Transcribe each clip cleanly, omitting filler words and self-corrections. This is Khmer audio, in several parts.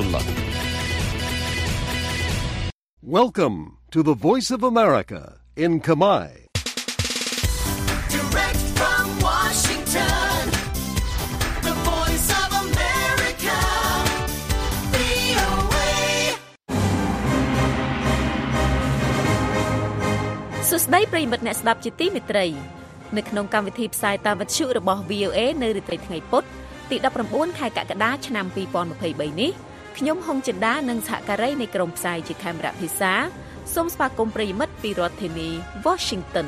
Rahmatullah. Welcome to the Voice of America in Khmer. Direct from Washington, the Voice of America, VOA. សួស្តីប្រិយមិត្តអ្នកស្ដាប់ជាទីមេត្រីនៅក្នុងកម្មវិធីផ្សាយតាមវិទ្យុរបស់ VOA នៅរាត្រីថ្ងៃពុធទី19ខែកក្កដាឆ្នាំ2023នេះខ្ញុំហុងចិន្តានិងសហការីនៃក្រុមផ្សាយជាខេមរៈភាសាសូមស្វាគមន៍ប្រិយមិត្តពីរដ្ឋធានី Washington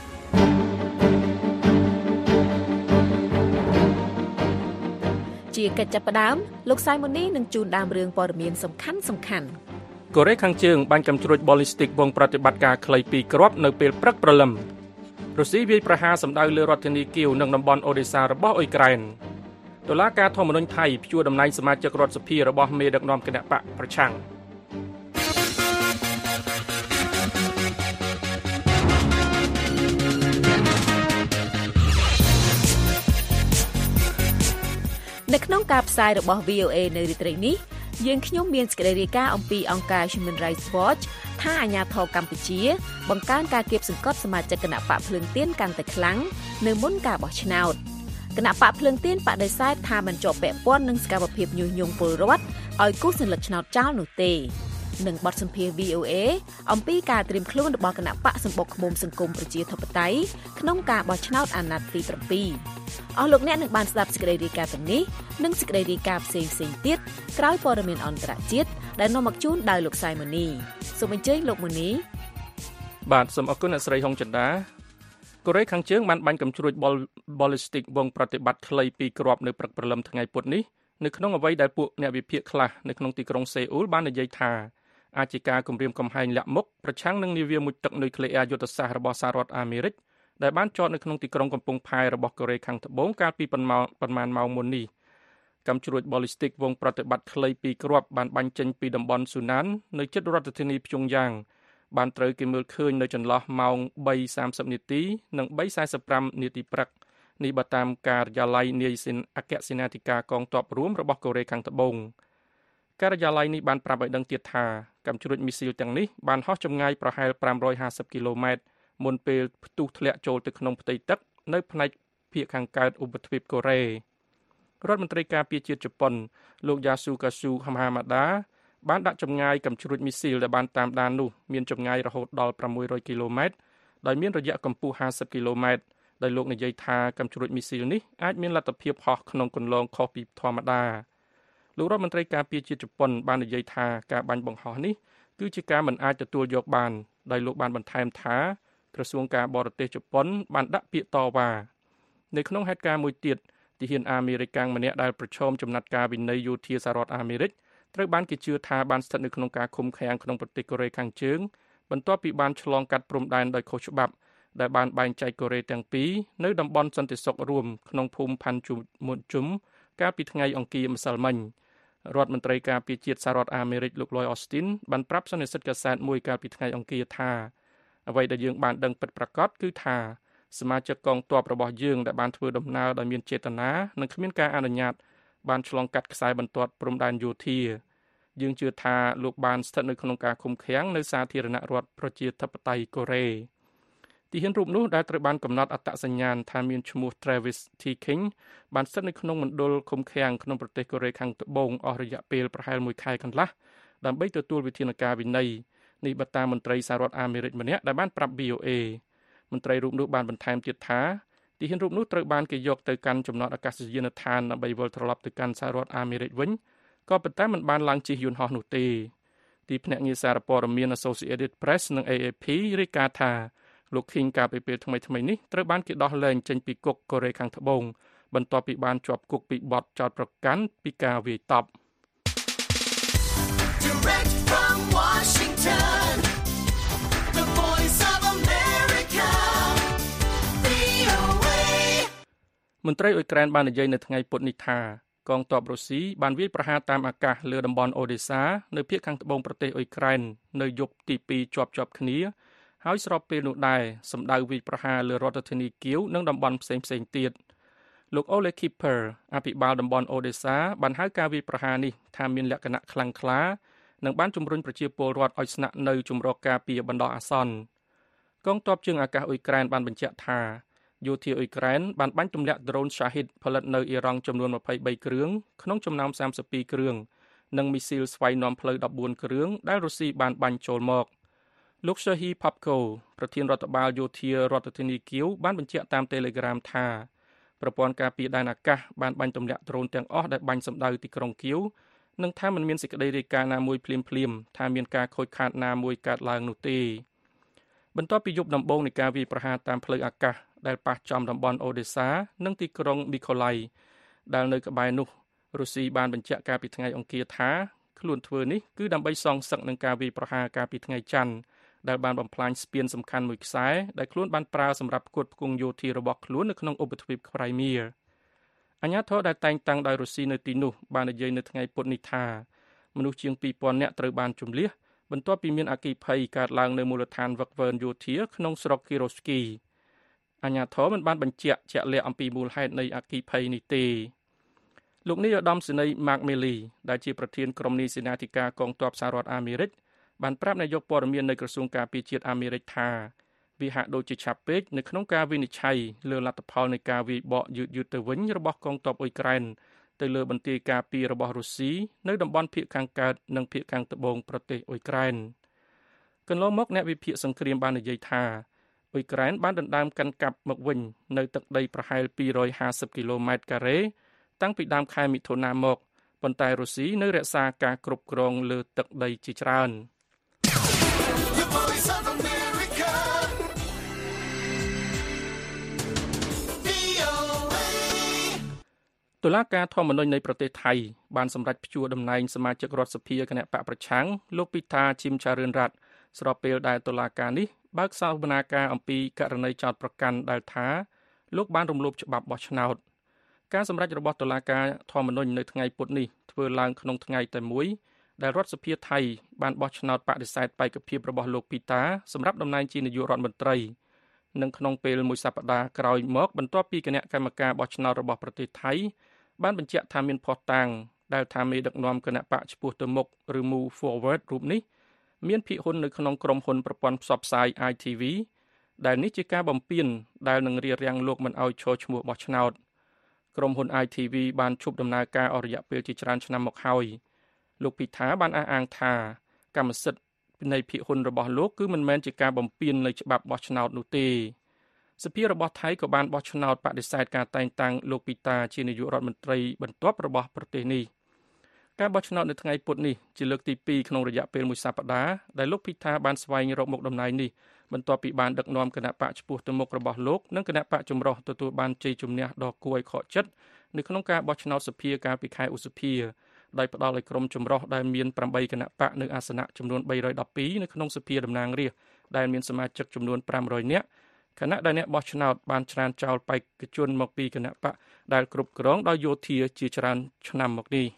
ជាកិច្ចចាប់ផ្ដើមលោកសាយម៉ូនីនឹងជូនដើមរឿងព័ត៌មានសំខាន់ៗកូរ៉េខាងជើងបាញ់កាំជ្រួច ballistic វងប្រតិបត្តិការខ្លី2គ្រាប់នៅពេលព្រឹកព្រលឹមរុស្ស៊ីវាយប្រហារសម្ដៅលើរដ្ឋធានីគៀវនិងតំបន់អូដេសារបស់អ៊ុយក្រែនតុលាការធម្មនុញ្ញថៃព្យួរតំណែងសមាជិករដ្ឋសភារបស់មេដឹកនាំគណបកប្រឆាំងនៅក្នុងការផ្សាយរបស់ VOA នៅរាត្រីនេះយើងខ្ញុំមានសេចក្តីរាយការណ៍អំពីអង្គការ Human Rights Watch ថាអាញាធរកម្ពុជាបង្កើនការគៀបសង្កត់សមាជិកគណបកភ្លើងទៀនកាន់តែខ្លាំងនៅមុនការបោះឆ្នោតគណបកភ្លើងទៀនបដិសេធថាមិនជាប់ពាក់ព័ន្ធនឹងសកម្មភាពញុះញង់ពលរដ្ឋឲ្យគូសសញ្ញឆ្នោតចោលនោះទេនឹងបទសម្ភាសន៍ VOA អំពីការត្រៀមខ្លួនរបស់គណបកសម្បុកឃ្មុំសង្គមប្រជាធិបតេយ្យក្នុងការបោះឆ្នោតអាណត្តិទី7អស់លោកអ្នកនឹងបានស្ដាប់សេចក្តីរាយការណ៍ទាំងនេះនិងសេចក្តីរាយការណ៍ផ្សេងៗទៀតក្រោយព័ត៌មានអន្តរជាតិដែលនាំមកជូនដោយលោកសាយម៉ូនីសូមអញ្ជើញលោកម៉ូនីបាទសូមអរគុណអ្នកស្រីហុងចិន្តាកូរ៉េខាងជើងបានបាញ់កាំជ្រួច ballistic វងប្រតិបត្តិខ្លី2គ្រាប់នៅព្រឹកព្រលឹមថ្ងៃពុធនេះនៅក្នុងអ្វីដែលពួកអ្នកវិភាគខ្លះនៅក្នុងទីក្រុងសេអ៊ូលបាននិយាយថាអាចជាការគំរាមកំហែងលាក់មុខប្រឆាំងនឹងនាវាមុជទឹកនុយក្លេអ៊ែរយុទ្ធសាស្ត្ររបស់សហរដ្ឋអាមេរិកដែលបានចតនៅក្នុងទីក្រុងកំពង់ផែរបស់កូរ៉េខាងត្បូងកាលពីប៉ុន្មានម៉ោងមុននេះកាំជ្រួច ballistic វងប្រតិបត្តិខ្លី2គ្រាប់បានបាញ់ចេញពីតំបន់ស៊ូណាននៅជិតរដ្ឋធានីព្យុងយ៉ាងបានត្រូវគេមើលឃើញនៅចន្លោះម៉ោង 3:30 នាទីនិង 3:45 នាទីព្រឹកនេះបើតាមការិយាល័យនាយអគ្គសេនាធិការកងទ័ពរួមរបស់កូរ៉េខាងត្បូងការិយាល័យនេះបានប្រាប់ឲ្យដឹងទៀតថាកាំជ្រួចមីស៊ីលទាំងនេះបានហោះចម្ងាយប្រហែល550គីឡូម៉ែត្រមុនពេលផ្ទុះធ្លាក់ចូលទៅក្នុងផ្ទៃទឹកនៅផ្នែកភាគខាងកើតឧបទ្វីបកូរ៉េរដ្ឋមន្ត្រីការពារជាតិជប៉ុនលោកយ៉ាស៊ូកាស៊ូហាម៉ាម៉ាដាបានដាក់ចម្ងាយកាំជ្រួចមីស៊ីលដែលបានតាមដាននោះមានចម្ងាយរហូតដល់600គីឡូម៉ែត្រដោយមានរយៈកម្ពស់50គីឡូម៉ែត្រដោយលោកនិយាយថាកាំជ្រួចមីស៊ីលនេះអាចមានលទ្ធភាពហោះក្នុងគន្លងខុសពីធម្មតាលោករដ្ឋមន្ត្រីការពារជាតិជប៉ុនបាននិយាយថាការបាញ់បង្ហោះនេះគឺជាការមិនអាចទទួលយកបានដោយលោកបានបន្ថែមថាក្រសួងការបរទេសជប៉ុនបានដាក់ពាក្យតវ៉ានៅក្នុងហេតុការណ៍មួយទៀតទាហានអាមេរិកម្នាក់ដែលប្រឈមចំណាត់ការវិន័យយោធាសហរដ្ឋអាមេរិកត្រូវបានគេជឿថាបានស្ថិតនៅក្នុងការឃុំឃាំងក្នុងប្រទេសកូរ៉េខាងជើងបន្ទាប់ពីបានឆ្លងកាត់ព្រំដែនដោយខុសច្បាប់ដែលបានបែងចែកកូរ៉េទាំងពីរនៅតំបន់សន្តិសុខរួមក្នុងភូមិផាន់ជុំកាលពីថ្ងៃអង្គារម្សិលមិញរដ្ឋមន្ត្រីការពារជាតិសហរដ្ឋអាមេរិកលោក Lloyd Austin បានប្រាប់សន្និសីទកាសែតមួយកាលពីថ្ងៃអង្គារថាអ្វីដែលយើងបានដឹងពិតប្រាកដគឺថាសមាជិកកងទ័ពរបស់យើងដែលបានធ្វើដំណើរដោយមានចេតនានិងគ្មានការអនុញ្ញាតបានឆ្លងកាត់ខ្សែបន្ទាត់ព្រំដែនយោធាយើងជឿថាលោកបានស្ថិតនៅក្នុងការឃុំឃាំងនៅសាធារណរដ្ឋប្រជាធិបតេយ្យកូរ៉េទីហ៊ានរូបនោះដែលត្រូវបានកំណត់អត្តសញ្ញាណថាមានឈ្មោះ Travis T. King បានស្ថិតនៅក្នុងមណ្ឌលឃុំឃាំងក្នុងប្រទេសកូរ៉េខាងត្បូងអស់រយៈពេលប្រហែល1ខែកន្លះដើម្បីទទួលវិធានការវិន័យនេះបើតាមមន្ត្រីសហរដ្ឋអាមេរិកម្នាក់ដែលបានប្រាប់ VOA មន្ត្រីរូបនោះបានបន្ថែមទៀតថាទីហ៊ានរូបនោះត្រូវបានគេយកទៅកាន់ចំណតអាកាសយានដ្ឋានដើម្បីវិលត្រឡប់ទៅកាន់សហរដ្ឋអាមេរិកវិញក៏ប៉ុន្តែមិនបានឡើងជិះយន្តហោះនោះទេទីភ្នាក់ងារសារព័ត៌មាន Associated Press និង AFP រាយការណ៍ថាលោក King កាលពីពេលថ្មីៗនេះត្រូវបានគេដោះលែងចេញពីគុកកូរ៉េខាងត្បូងបន្ទាប់ពីបានជាប់គុកពីបទចោទប្រកាន់ពីការវាយតប់ Direct from Washington, the Voice of America, VOA. មន្ត្រីអ៊ុយក្រែនបាននិយាយនៅថ្ងៃពុធនេះថាកងទ័ពរុស្ស៊ីបានវាយប្រហារតាមអាកាសលើតំបន់អូដេសានៅភាគខាងត្បូងប្រទេសអ៊ុយក្រែននៅយប់ទី2ជាប់គ្នាហើយស្របពេលនោះដែរសម្ដៅវាយប្រហារលើរដ្ឋធានីគៀវនិងតំបន់ផ្សេងទៀតលោក Ole Kieper អភិបាលតំបន់ Odessa បានហៅការវាយប្រហារនេះថាមានលក្ខណៈខ្លាំងក្លានិងបានជំរុញប្រជាពលរដ្ឋឲ្យស្នាក់នៅជំរកការពារបណ្ដោះអាសន្នកងទ័ពជើងអាកាសអ៊ុយក្រែនបានបញ្ជាក់ថាយោធាអ៊ុយក្រែនបានបាញ់ទម្លាក់ drone Shahid ផលិតនៅអ៊ីរ៉ង់ចំនួន23គ្រឿងក្នុងចំណោម32គ្រឿងនិងមីស៊ីលស្វ័យនាំផ្លូវ14គ្រឿងដែលរុស្ស៊ីបានបាញ់ចូលមកលោក Serhiy Popko ប្រធានរដ្ឋបាលយោធារដ្ឋធានីគៀវបានបញ្ជាក់តាម Telegram ថាប្រព័ន្ធការពារដែនអាកាសបានបាញ់ទម្លាក់ drone ទាំងអស់ដែលបាញ់សម្ដៅទីក្រុងគៀវនិងថាមិនមានសេចក្តីរាយការណ៍ណាមួយភ្លាមថាមានការខូចខាតណាមួយកើតឡើងនោះទេបន្ទាប់ពីយប់ដំបូងនៃការវាយប្រហារតាមផ្លូវអាកាសដែលប៉ះចំតំបន់ Odessa និងទីក្រុង Mykolaiv ដែលនៅក្បែរនោះរុស្ស៊ីបានបញ្ជាក់កាលពីថ្ងៃអង្គារថាខ្លួនធ្វើនេះគឺដើម្បីសងសឹកនឹងការវាយប្រហារកាលពីថ្ងៃច័ន្ទដែលបានបំផ្លាញស្ពានសំខាន់មួយខ្សែដែលខ្លួនបានប្រើសម្រាប់ផ្គត់ផ្គង់យោធារបស់ខ្លួននៅក្នុងឧបទ្វីបក្រៃមៀអាជ្ញាធរដែលតែងតាំងដោយរុស្ស៊ីនៅទីនោះបាននិយាយនៅថ្ងៃពុធនេះថាមនុស្សជាង 2000 នាក់ត្រូវបានជម្លៀសបន្ទាប់ពីមានអគ្គិភ័យកើតឡើងនៅមូលដ្ឋានវឹកវើយោធាក្នុងស្រុក Kirovsky អាជ្ញាធរមិនបានបញ្ជាក់ជាក់លាក់អំពីមូលហេតុនៃអគ្គិភ័យនេះទេលោកនាយឧត្តមសេនីយ៍ Mark Milley ដែលជាប្រធានក្រុមនាយសេនាធិការកងទ័ពសហរដ្ឋអាមេរិកបានប្រាប់នាយកព័ត៌មាននៃក្រសួងការពារជាតិអាមេរិកថាវាហាក់ដូចជាឆាប់ពេកនៅក្នុងការវិនិច្ឆ័យលើលទ្ធផលនៃការវាយបកយឺតទៅវិញរបស់កងទ័ពអ៊ុយក្រែនទៅលើបន្ទាយការពាររបស់រុស្ស៊ីនៅតំបន់ភាគខាងកើតនិងភាគខាងត្បូងប្រទេសអ៊ុយក្រែនកន្លងមកអ្នកវិភាគសង្គ្រាមបាននិយាយថាអ៊ុយក្រែនបានដណ្ដើមកាន់កាប់មកវិញនៅទឹកដីប្រហែល250គីឡូម៉ែត្រការ៉េតាំងពីដើមខែមិថុនាមកប៉ុន្តែរុស្ស៊ីនៅរក្សាការគ្រប់គ្រងលើទឹកដីជាច្រើន The Voice of America. VOA. តុលាការធម្មនុញ្ញនៃប្រទេសថៃបានសម្រេចព្យួរតំណែងសមាជិករដ្ឋសភាគណៈបកប្រឆាំងលោកពីតាឈីមចារឿនរ៉ាត់ស្របពេលដែលតុលាការនេះបើកសវនាការអំពីករណីចោទប្រកាន់ដែលថាលោកបានរំលោភច្បាប់បោះឆ្នោតការសម្រេចរបស់តុលាការធម្មនុញ្ញនៅថ្ងៃពុធនេះធ្វើឡើងក្នុងថ្ងៃតែមួយដែលរដ្ឋសភាថៃបានបោះឆ្នោតបដិសេធបេក្ខភាពរបស់លោកពីតាសម្រាប់តំណែងជានាយករដ្ឋមន្ត្រីនិងក្នុងពេលមួយសប្តាហ៍ក្រោយមកបន្ទាប់ពីគណៈកម្មការបោះឆ្នោតរបស់ប្រទេសថៃបានបញ្ជាក់ថាមានភស្តុតាងដែលថាមេដឹកនាំគណៈបកឆ្ពោះទៅមុខឬ Move Forward រូបនេះមានភាគហ៊ុននៅក្នុងក្រុមហ៊ុនប្រព័ន្ធផ្សព្វផ្សាយ ITV ដែលនេះជាការបំពានដែលនឹងរារាំងលោកមិនឲ្យឈរឈ្មោះបោះឆ្នោតក្រុមហ៊ុន ITV បានឈប់ដំណើរការអស់រយៈពេលជាច្រើនឆ្នាំមកហើយលោកពីថាបានអះអាងថាកម្មសិទ្ធិនៃភាគហ៊ុនរបស់លោកគឺមិនមែនជាការបំពាននៃច្បាប់បោះឆ្នោតនោះទេសភារបស់ថៃក៏បានបោះឆ្នោតបដិសេធការតែងតាំងលោកពីតាជានាយករដ្ឋមន្ត្រីបន្ទាប់របស់ប្រទេសនេះការបោះឆ្នោតនៅថ្ងៃពុធនេះជាលើកទី2ក្នុងរយៈពេលមួយសប្តាហ៍ដែលលោកពីតាបានស្វែងរកមុខតំណែងនេះបន្ទាប់ពីបានដឹកនាំគណៈបកឆ្ពោះទៅមុខរបស់លោកនិងគណៈបកចម្រុះទទួលបានជ័យជំនះដ៏គួរឲ្យខកចិត្តនៅក្នុងការបោះឆ្នោតសភាកាលពីខែឧសភាដោយផ្ដល់ឲ្យក្រុមចម្រុះដែលមាន8គណៈបកនៅអាសនៈចំនួន312នៅក្នុងសភាតំណាងរាស្ត្រដែលមានសមាជិកចំនួន500នាក់ខណៈដែលអ្នកបោះឆ្នោតបានច្រានចោលបេក្ខជនមកពីគណៈបកដែលគ្រប់គ្រងដោយយោធាជាច្រើនឆ្នាំមកនេះ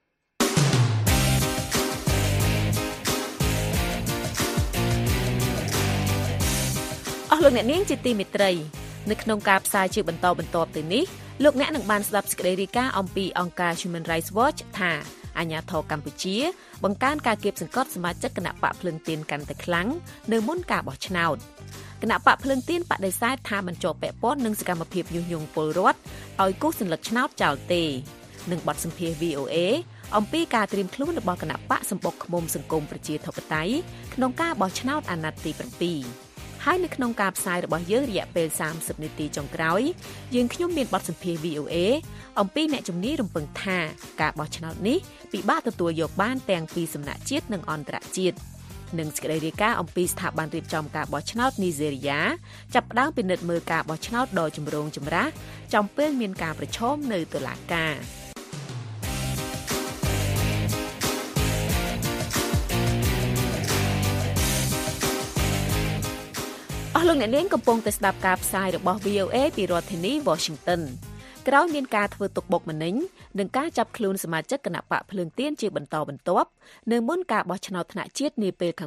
អស់លោកអ្នកនាងជាទីមេត្រីនៅក្នុងការផ្សាយជាបន្តបន្ទាប់ទៅនេះលោកអ្នកនឹងបានស្ដាប់សេចក្តីរាយការណ៍អំពីអង្គការ Human Rights Watch ថាអាជ្ញាធរកម្ពុជាបង្កើនការគាបសង្កត់សមាជិកគណៈបកភ្លឹងទៀនកាន់តែខ្លាំងនៅមុនការបោះឆ្នោតគណៈបកភ្លឹងទៀនបដិសេធថាមិនជាប់ពាក់ព័ន្ធនឹងសកម្មភាពញុះញង់ពលរដ្ឋឲ្យគូសសញ្ញិកឆ្នោតចោលទេនឹងបទសម្ភាសន៍ VOA អំពីការត្រៀមខ្លួនរបស់គណៈបកសម្បុកឃ្មុំសង្គមប្រជាធិបតេយ្យក្នុងការបោះឆ្នោតអាណត្តិទី7ហើយនៅក្នុងការផ្សាយរបស់យើងរយៈពេល30នាទីចុងក្រោយយើងខ្ញុំមានបទសម្ភាសន៍ VOA អំពីអ្នកជំនាញរំពឹងថាការបោះឆ្នោតនេះពិបាកទទួលយកបានទាំងពីសំណាក់ជាតិនិងអន្តរជាតិនិងសេចក្តីរាយការណ៍អំពីស្ថាប័នរៀបចំការបោះឆ្នោតនីហ្សេរីយ៉ាចាប់ផ្ដើមពិនិត្យមើលការបោះឆ្នោតដ៏ចម្រូងចម្រាសចំពេលមានការប្រឈមនៅតុលាការអស់លោកអ្នកនាងកំពុងតែស្ដាប់ការផ្សាយរបស់ VOA ពីរដ្ឋធានី Washington ក្រោយមានការធ្វើទុកបុកម្នេញនិងការចាប់ខ្លួនសមាជិកគណៈបកភ្លើងទៀនជាបន្តបន្ទាប់នៅមុនការបោះឆ្នោតថ្នាក់ជាតិនាពេលខាងមុខ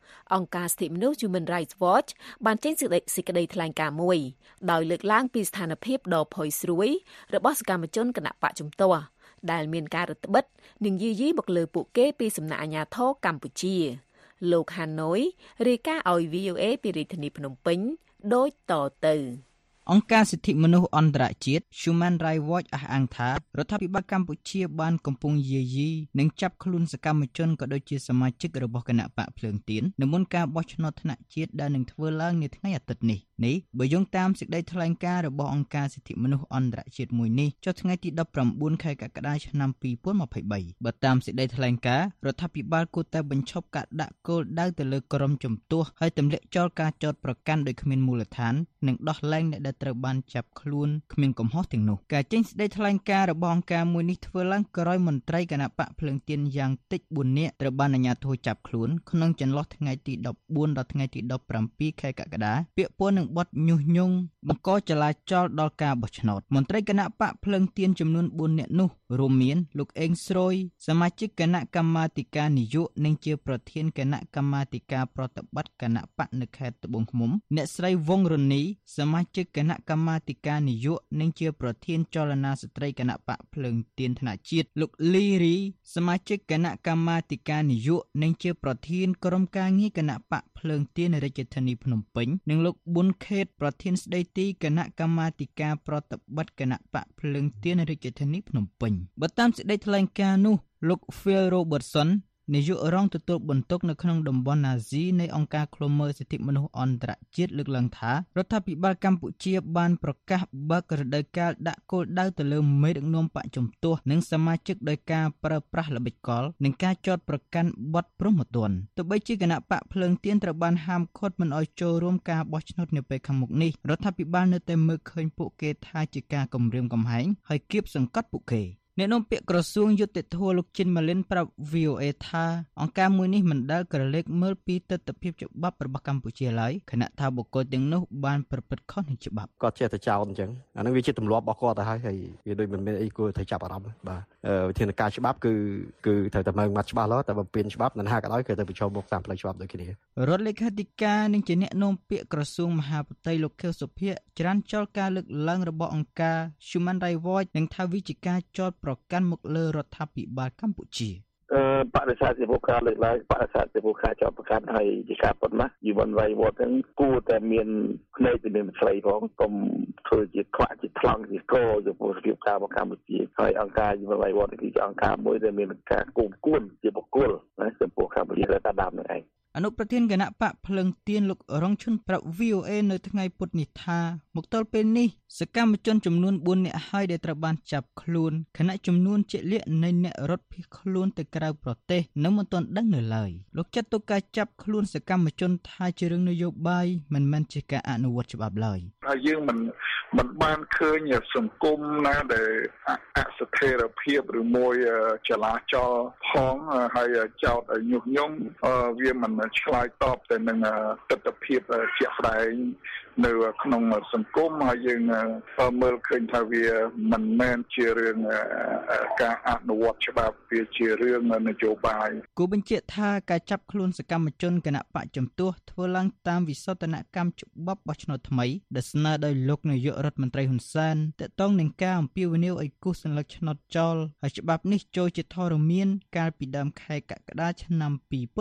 អង្គការសិទ្ធិមនុស្ស Human Rights Watch បានចេញសេចក្តីថ្លែងការណ៍មួយដោយលើកឡើងពីស្ថានភាពដ៏ផុយស្រួយរបស់សកម្មជនគណបកជំទាស់ដែលមានការរឹតបន្តឹងនិងយាយីមកលើពួកគេពីសំណាក់អាជ្ញាធរកម្ពុជាលោក Hanoi រាយការណ៍ឲ្យ VOA ពីរាជធានីភ្នំពេញដូចតទៅអង្គការសិទ្ធិមនុស្សអន្តរជាតិ Human Rights Watch អះអាងថារដ្ឋាភិបាលកម្ពុជាបានកំពុងយាយីនិងចាប់ខ្លួនសកម្មជនក៏ដូចជាសមាជិករបស់គណៈបកភ្លើងទៀននៅមុនការបោះឆ្នោតថ្នាក់ជាតិដែលនឹងធ្វើឡើងនាថ្ងៃអាទិត្យនេះបើយោងតាមសេចក្តីថ្លែងការណ៍របស់អង្គការសិទ្ធិមនុស្សអន្តរជាតិមួយនេះចុះថ្ងៃទី19ខែកក្កដាឆ្នាំ2023បើតាមសេចក្តីថ្លែងការណ៍រដ្ឋាភិបាលគួរតែបញ្ឈប់ការដាក់គោលដៅទៅលើក្រុមជំទាស់ហើយទម្លាក់ចោលការចោទប្រកាន់ដោយគ្មានមូលដ្ឋាននិងដោះលែងអ្នកដែលត្រូវបានចាប់ខ្លួនគ្មានកំហុសទាំងនោះការចេញសេចក្តីថ្លែងការណ៍របស់អង្គការមួយនេះធ្វើឡើងក្រោយមន្ត្រីគណៈបកភ្លើងទៀនយ៉ាងតិច4នាក់ត្រូវបានអាជ្ញាធរចាប់ខ្លួនក្នុងចន្លោះថ្ងៃទី14ដល់ថ្ងៃទី17ខែកក្កដាពាក់ព័ន្ធនឹងបទញុះញង់បង្កចលាចលដល់ការបោះឆ្នោតមន្ត្រីគណៈបកភ្លើងទៀនចំនួន4នាក់នោះរួមមានលោកអេងស្រួយសមាជិកគណៈកម្មាធិការនយោបាយនិងជាប្រធានគណៈកម្មាធិការប្រតិបត្តិគណៈបកនៅខេត្តត្បូងឃ្មុំអ្នកស្រីវងរនីសមាជិកគណៈកម្មាធិការនយោបាយនិងជាប្រធានចលនាស្ត្រីគណៈបកភ្លើងទៀនថ្នាក់ជាតិលោកលីរីសមាជិកគណៈកម្មាធិការនយោបាយនិងជាប្រធានក្រុមការងារគណៈបកភ្លើងទៀនរាជធានីភ្នំពេញនិងលោកប៊ុនខេតប្រធានស្ដីទីគណៈកម្មាធិការប្រតិបត្តិគណៈបកភ្លើងទៀនរាជធានីភ្នំពេញបើតាមសេចក្តីថ្លែងការណ៍នោះលោក Phil Robertson នាយករងទទួលបន្ទុកនៅក្នុងតំបន់អាស៊ីនៃអង្គការឃ្លាំមើលសិទ្ធិមនុស្សអន្តរជាតិលើកឡើងថារដ្ឋាភិបាលកម្ពុជាបានប្រកាសបើករដូវកាលដាក់គោលដៅទៅលើមេដឹកនាំបកជំទាស់និងសមាជិកដោយការប្រើប្រាស់ល្បិចកលនិងការចោទប្រកាន់បទព្រហ្មទណ្ឌទោះបីជាគណៈបកភ្លើងទៀនត្រូវបានហាមឃាត់មិនឲ្យចូលរួមការបោះឆ្នោតនាពេលខាងមុខនេះរដ្ឋាភិបាលនៅតែមើលឃើញពួកគេថាជាការគំរាមកំហែងហើយគៀបសង្កត់ពួកគេអ្នកនាំពាក្យក្រសួងយុតិធម៌លោកជិនម៉ាលីនប្រាប់ VOA ថាអង្គការមួយនេះមិនដែលក្រឡេកមើលពីទស្សនវិជ្ជាច្បាប់របស់កម្ពុជាឡើយខណៈថាបុគ្គលទាំងនោះបានប្រព្រឹត្តខុសនឹងច្បាប់គាត់ចេះតែចោទអញ្ចឹងអានឹងវាជាទម្លាប់របស់គាត់ទៅហើយវាដូចមិនមានអីគួរត្រូវចាប់អារម្មណ៍បាទវិធានការច្បាប់គឺត្រូវតែមើលមកច្បាស់លាស់តែបំពេញច្បាប់មិនហាក់ក៏ដោយគឺទៅប្រឈមមុខតាមផ្លូវច្បាប់ដូចគ្នារដ្ឋលេខាធិការនិងជាអ្នកនាំពាក្យក្រសួងមហាផ្ទៃលោកខៀវសុភ័ក្រច្រានចោលការលើកឡើងរបស់អង្គការ Human Rights Watch និងថាវិជាការចោទប្រកាន់មកលើរដ្ឋាភិបាលកម្ពុជាបដិសេធពីពួកការលើកឡើងបដិសេធពីពួកការចោទប្រកាន់ហើយជាការប៉ុណ្ណាជីវ័នវៃវត្តហ្នឹងគួរតែមានផ្នែកពីមានស្រីផងកុំធ្វើជាខ្វាក់ជាថ្លង់ជាកោចំពោះរបៀបការរបស់កម្ពុជាហើយអង្គការជីវ័នវៃវត្តគឺជាអង្គការមួយដែលមានការគូមគួនជាបុគ្គលណាចំពោះកម្ពុជាតែដើមនឹងឯងអនុប្រធានគណៈបកភ្លើងទៀនលោករងឈុនប្រាប់ VOA នៅថ្ងៃពុធនេះថាមកទល់ពេលនេះសកម្មជនចំនួន4នាក់ហើយដែលត្រូវបានចាប់ខ្លួនខណៈចំនួនជាក់លាក់នៃអ្នករត់ភៀសខ្លួនទៅក្រៅប្រទេសនៅមិនទាន់ដឹងនៅឡើយលោកចាត់ទុកការចាប់ខ្លួនសកម្មជនថាជារឿងនយោបាយមិនមែនជាការអនុវត្តច្បាប់ឡើយហើយយើងមិនបានឃើញសង្គមណាដែលអស្ថិរភាពឬមួយចលាចលផងហើយចោតឲ្យញុះញង់វាមិនឆ្លើយតបទៅនឹងទស្សនវិជ្ជាជាក់ស្ដែងនៅក្នុងសង្គមហើយយើងមើលឃើញថាវាមិនមែនជារឿងការអនុវត្តច្បាប់វាជារឿងនយោបាយគូបញ្ជាក់ថាការចាប់ខ្លួនសកម្មជនគណៈបកជំទាស់ធ្វើឡើងតាមវិសោធនកម្មច្បាប់បោះឆ្នោតថ្មីដែលស្នើដោយលោកនាយករដ្ឋមន្ត្រីហ៊ុនសែនទាក់ទងនឹងការអំពាវនាវឲ្យគូសសញ្ញឆ្នោតចោលហើយច្បាប់នេះចូលជាធរមានកាលពីដើមខែកក្កដាឆ្នាំ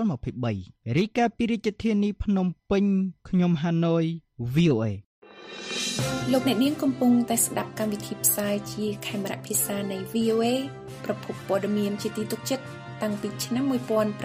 2023រីកាពីរាជធានីភ្នំពេញខ្ញុំហាណូយ VOA លោកអ្នកនាងកំពុងតែស្ដាប់កម្មវិធីផ្សាយជាខេមរៈភាសានៃ VOA ប្រភពព័ត៌មានជាទីទុកចិត្តតាំងពីឆ្នាំ1955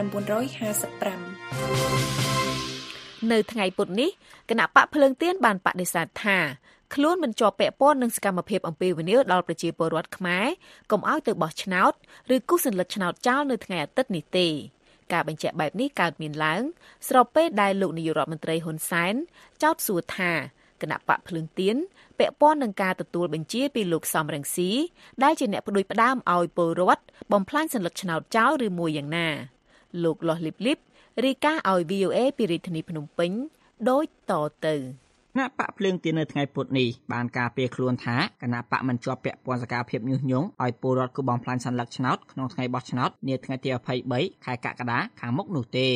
នៅថ្ងៃពុធនេះគណៈបកភ្លើងទៀនបានបដិសេធថាខ្លួនមិនជាប់ពាក់ព័ន្ធនឹងសកម្មភាពអំពាវនាវដល់ប្រជាពលរដ្ឋខ្មែរកុំឲ្យទៅបោះឆ្នោតឬគូសសញ្ញឆ្នោតចោលនៅថ្ងៃអាទិត្យនេះទេការបញ្ជាក់បែបនេះកើតមានឡើងស្របពេលដែលលោកនាយករដ្ឋមន្ត្រីហ៊ុនសែនចោទសួរថាគណៈបកភ្លើងទៀនពាក់ព័ន្ធនឹងការទទួលបញ្ជាពីលោកសំរងស៊ីដែលជាអ្នកផ្ដួចផ្ដើមឲ្យពលរដ្ឋបំផ្លាញសញ្ញឆ្នោតចោលឬមួយយ៉ាងណាលោកលោះលីបលីបរាយការណ៍ឲ្យ VOA ពីរាជធានីភ្នំពេញដូចតទៅគណៈបកភ្លើងទៀននៅថ្ងៃពុធនេះបានការពារខ្លួនថាគណៈបកមិនជាប់ពាក់ព័ន្ធសកម្មភាពញុះញង់ឲ្យពលរដ្ឋគឺបំផ្លាញសញ្ញឆ្នោតក្នុងថ្ងៃបោះឆ្នោតនាថ្ងៃទី23ខែកក្កដាខាងមុខនោះទេ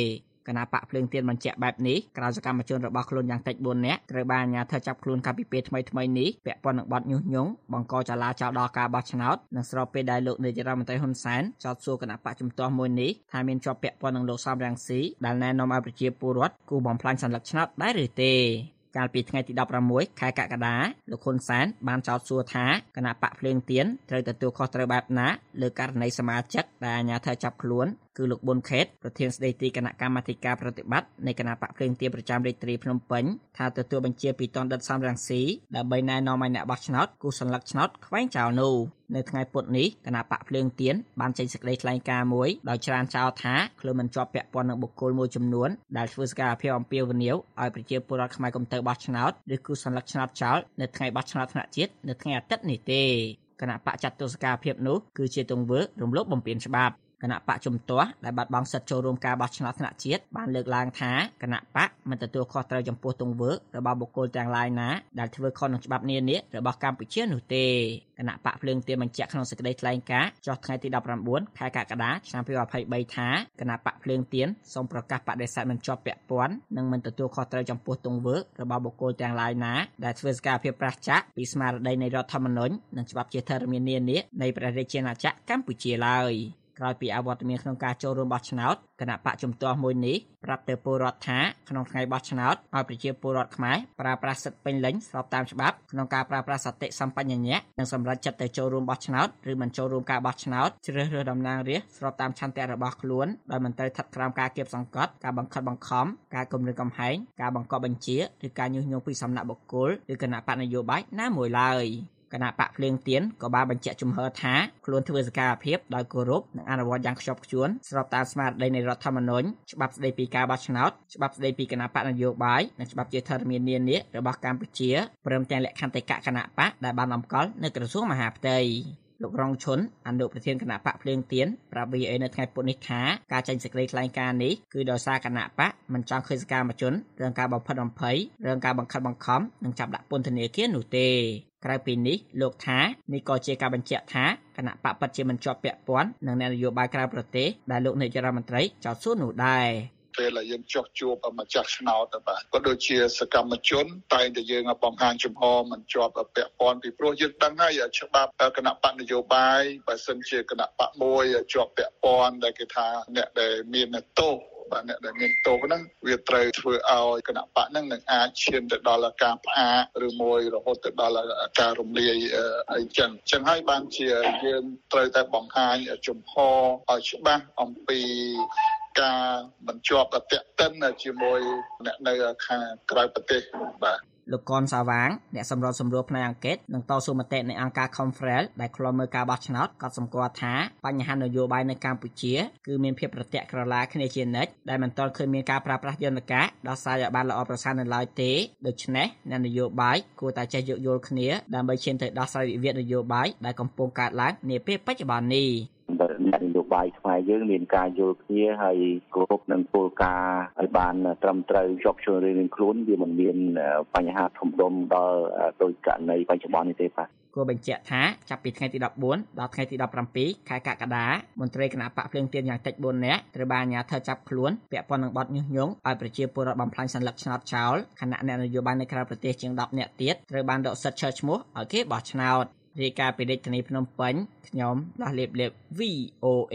គណៈបកភ្លើងទៀនបញ្ជាក់បែបនេះក្រៅសកម្មជនរបស់ខ្លួនយ៉ាងតិច4នាក់ត្រូវបានអាជ្ញាធរចាប់ខ្លួនកាលពីពេលថ្មីៗនេះពាក់ព័ន្ធនឹងបទញុះញង់បង្កចលាចលដល់ការបោះឆ្នោតនិងស្របពេលដែលលោកនាយរដ្ឋមន្ត្រីហ៊ុនសែនចោទសួរគណៈបកជំទាស់មួយនេះថាមានជាប់ពាក់ព័ន្ធនឹងលោកសំរងស៊ីដែលណែនាំឲ្យប្រជាពលរដ្ឋគូបំផ្លាញសัญลักษณ์ឆ្នោតដែរឬទេកាលពីថ្ងៃទី16ខែកក្កដាលោកហ៊ុនសែនបានចោទសួរថាគណៈបកភ្លើងទៀនត្រូវទទួលខុសត្រូវបែបណាលើករណីសមាជិកដែលអាជ្ញាធរចាប់ខ្លួនគឺលោកប៊ុនខេតប្រធានស្ដីទីគណៈកម្មាធិការប្រតិបត្តិនៃគណៈបកភ្លើងទៀនប្រចាំរាជធានីភ្នំពេញថាទទួលបញ្ជាពីតនដិតសំរងស៊ីដើម្បីណែនាំឲ្យអ្នកបោះឆ្នោតគូសញ្ញលឹកឆ្នោតខ្វែងចោលនោះនៅថ្ងៃពុធនេះគណៈបកភ្លើងទៀនបានចេញសេចក្តីថ្លែងការណ៍មួយដោយច្រានចោលថាខ្លួនមិនជាប់ពាក់ព័ន្ធនឹងបុគ្គលមួយចំនួនដែលធ្វើសកម្មភាពអំពាវនាវឲ្យប្រជាពលរដ្ឋខ្មែរកុំទៅបោះឆ្នោតឬគូសញ្ញលឹកឆ្នោតចោលនៅថ្ងៃបោះឆ្នោតថ្នាក់ជាតិនៅថ្ងៃអាទិត្យនេះទេគណៈបកចាត់ទុកសកម្មភាពនោះគឺជាទង្វើរំលោភបំពានច្បាប់គណៈបកជំទាស់ដែលបាត់បង់សិទ្ធិចូលរួមការបោះឆ្នោតថ្នាក់ជាតិបានលើកឡើងថាគណៈបកមិនទទួលខុសត្រូវចំពោះទង្វើរបស់បុគ្គលទាំងឡាយណាដែលធ្វើខុសនឹងច្បាប់នានារបស់កម្ពុជានោះទេគណៈបកភ្លើងទៀនបញ្ជាក់ក្នុងសេចក្តីថ្លែងការណ៍ចុះថ្ងៃទី19ខែកក្កដាឆ្នាំ2023ថាគណៈបកភ្លើងទៀនសូមប្រកាសបដិសេធមិនជាប់ពាក់ព័ន្ធនិងមិនទទួលខុសត្រូវចំពោះទង្វើរបស់បុគ្គលទាំងឡាយណាដែលធ្វើសកម្មភាពប្រឆាំងពីស្មារតីនៃរដ្ឋធម្មនុញ្ញនិងច្បាប់ជាធរមាននានានៃព្រះរាជាណាចក្រកម្ពុជាឡើយក្រោយពីអវត្តមានក្នុងការចូលរួមបោះឆ្នោតគណៈបកជំទាស់មួយនេះប្រាប់ទៅពលរដ្ឋថាក្នុងថ្ងៃបោះឆ្នោតឲ្យប្រជាពលរដ្ឋខ្មែរប្រើប្រាស់សិទ្ធិពេញលេញស្របតាមច្បាប់ក្នុងការប្រើប្រាស់សតិសម្បញ្ញៈនិងសម្រេចចិត្តទៅចូលរួមបោះឆ្នោតឬមិនចូលរួមការបោះឆ្នោតជ្រើសរើសតំណាងរាស្ត្រស្របតាមឆន្ទៈរបស់ខ្លួនដោយមិនត្រូវស្ថិតក្រោមការគាបសង្កត់ការបង្ខិតបង្ខំការគំរាមកំហែងការបង្កប់បញ្ជាឬការញុះញង់ពីសំណាក់បុគ្គលឬគណៈបកនយោបាយណាមួយឡើយគណៈបកភ្លើងទៀនក៏បានបញ្ជាក់ជំហរថាខ្លួនធ្វើសកម្មភាពដោយគោរពនិងអនុវត្តយ៉ាងខ្ជាប់ខ្ជួនស្របតាមស្មារតីនៃរដ្ឋធម្មនុញ្ញច្បាប់ស្តីពីការបោះឆ្នោតច្បាប់ស្តីពីគណៈបកនយោបាយនិងច្បាប់ជាធរមាននានារបស់កម្ពុជាព្រមទាំងលក្ខន្តិកៈគណៈបកដែលបានតម្កល់នៅក្រសួងមហាផ្ទៃលោករងឈុនអនុប្រធានគណៈបកភ្លើងទៀនប្រាប់ VOA នៅថ្ងៃពុធនេះថាការចេញសេចក្តីថ្លែងការណ៍នេះគឺដោយសារគណៈបកមិនចង់ឃើញសកម្មជនរឿងការបំផិតបំភ័យរឿងការបង្ខិតបង្ខំនិងចាប់ដាក់ពន្ធនាគារនោះទេក្រៅពីនេះលោកថានេះក៏ជាការបញ្ជាក់ថាគណៈបកពិតជាមិនជាប់ពាក់ព័ន្ធនឹងនយោបាយក្រៅប្រទេសដែលលោកនាយករដ្ឋមន្ត្រីចោទសួរនោះដែរពេលដែលយើងចុះជួបម្ចាស់ឆ្នោតទៅបាទក៏ដូចជាសកម្មជនតែងតែយើងបង្ហាញជំហរមិនជាប់ពាក់ព័ន្ធពីព្រោះយើងដឹងហើយច្បាប់គណៈបកនយោបាយបើសិនជាគណៈបកមួយជាប់ពាក់ព័ន្ធដែលគេថាអ្នកដែលមានទោសបាទអ្នកដែលមានទោសហ្នឹងវាត្រូវធ្វើឲ្យគណៈបកហ្នឹងនឹងអាចឈានទៅដល់ការផ្អាកឬមួយរហូតទៅដល់ការរំលាយអីចឹងហើយបានជាយើងត្រូវតែបង្ហាញជំហរឲ្យច្បាស់អំពីការបញ្ជាប់ពាក់ទិនជាមួយអ្នកនៅខាងក្រៅប្រទេសបាទលោកកនសាវាងអ្នកសម្របសម្រួលផ្នែកអង្កេតនិងតស៊ូមតិនៃអង្គការ Confrel ដែលឃ្លាំមើលការបោះឆ្នោតក៏សម្គាល់ថាបញ្ហានយោបាយនៅកម្ពុជាគឺមានភាពប្រតិក្រឡាគ្នាជានិច្ចដែលមិនទាន់ឃើញមានការប្រើប្រាស់យន្តការដោះស្រាយឲ្យបានល្អប្រសើរនៅឡើយទេដូច្នេះអ្នកនយោបាយគួរតែចេះយោគយល់គ្នាដើម្បីឈានទៅដោះស្រាយវិវាទនយោបាយដែលកំពុងកើតឡើងនាពេលបច្ចុប្បន្ននេះអ្នកនយោបាយខ្មែរយើងមានការយល់គ្នាហើយគោរពនឹងគោលការណ៍ឲ្យបានត្រឹមត្រូវជាប់ជួយរៀងខ្លួនវាមិនមានបញ្ហាធំដុំដល់ដោយករណីបច្ចុប្បន្ននេះទេបាទគួរបញ្ជាក់ថាចាប់ពីថ្ងៃទី14ដល់ថ្ងៃទី17ខែកក្កដាមន្ត្រីគណៈបកភ្លើងទៀនយ៉ាងតិច4នាក់ត្រូវបានអាជ្ញាធរចាប់ខ្លួនពាក់ព័ន្ធនឹងបទញុះញង់ឲ្យប្រជាពលរដ្ឋបំផ្លាញសัญลักษณ์ឆ្នោតចោលខណៈអ្នកនយោបាយនៅក្រៅប្រទេសជាង10នាក់ទៀតត្រូវបានដកសិទ្ធិឈ្មោះឲ្យគេបោះឆ្នោតរាយការណ៍ពីរាជធានីភ្នំពេញខ្ញុំលាស់លៀបលៀប VOA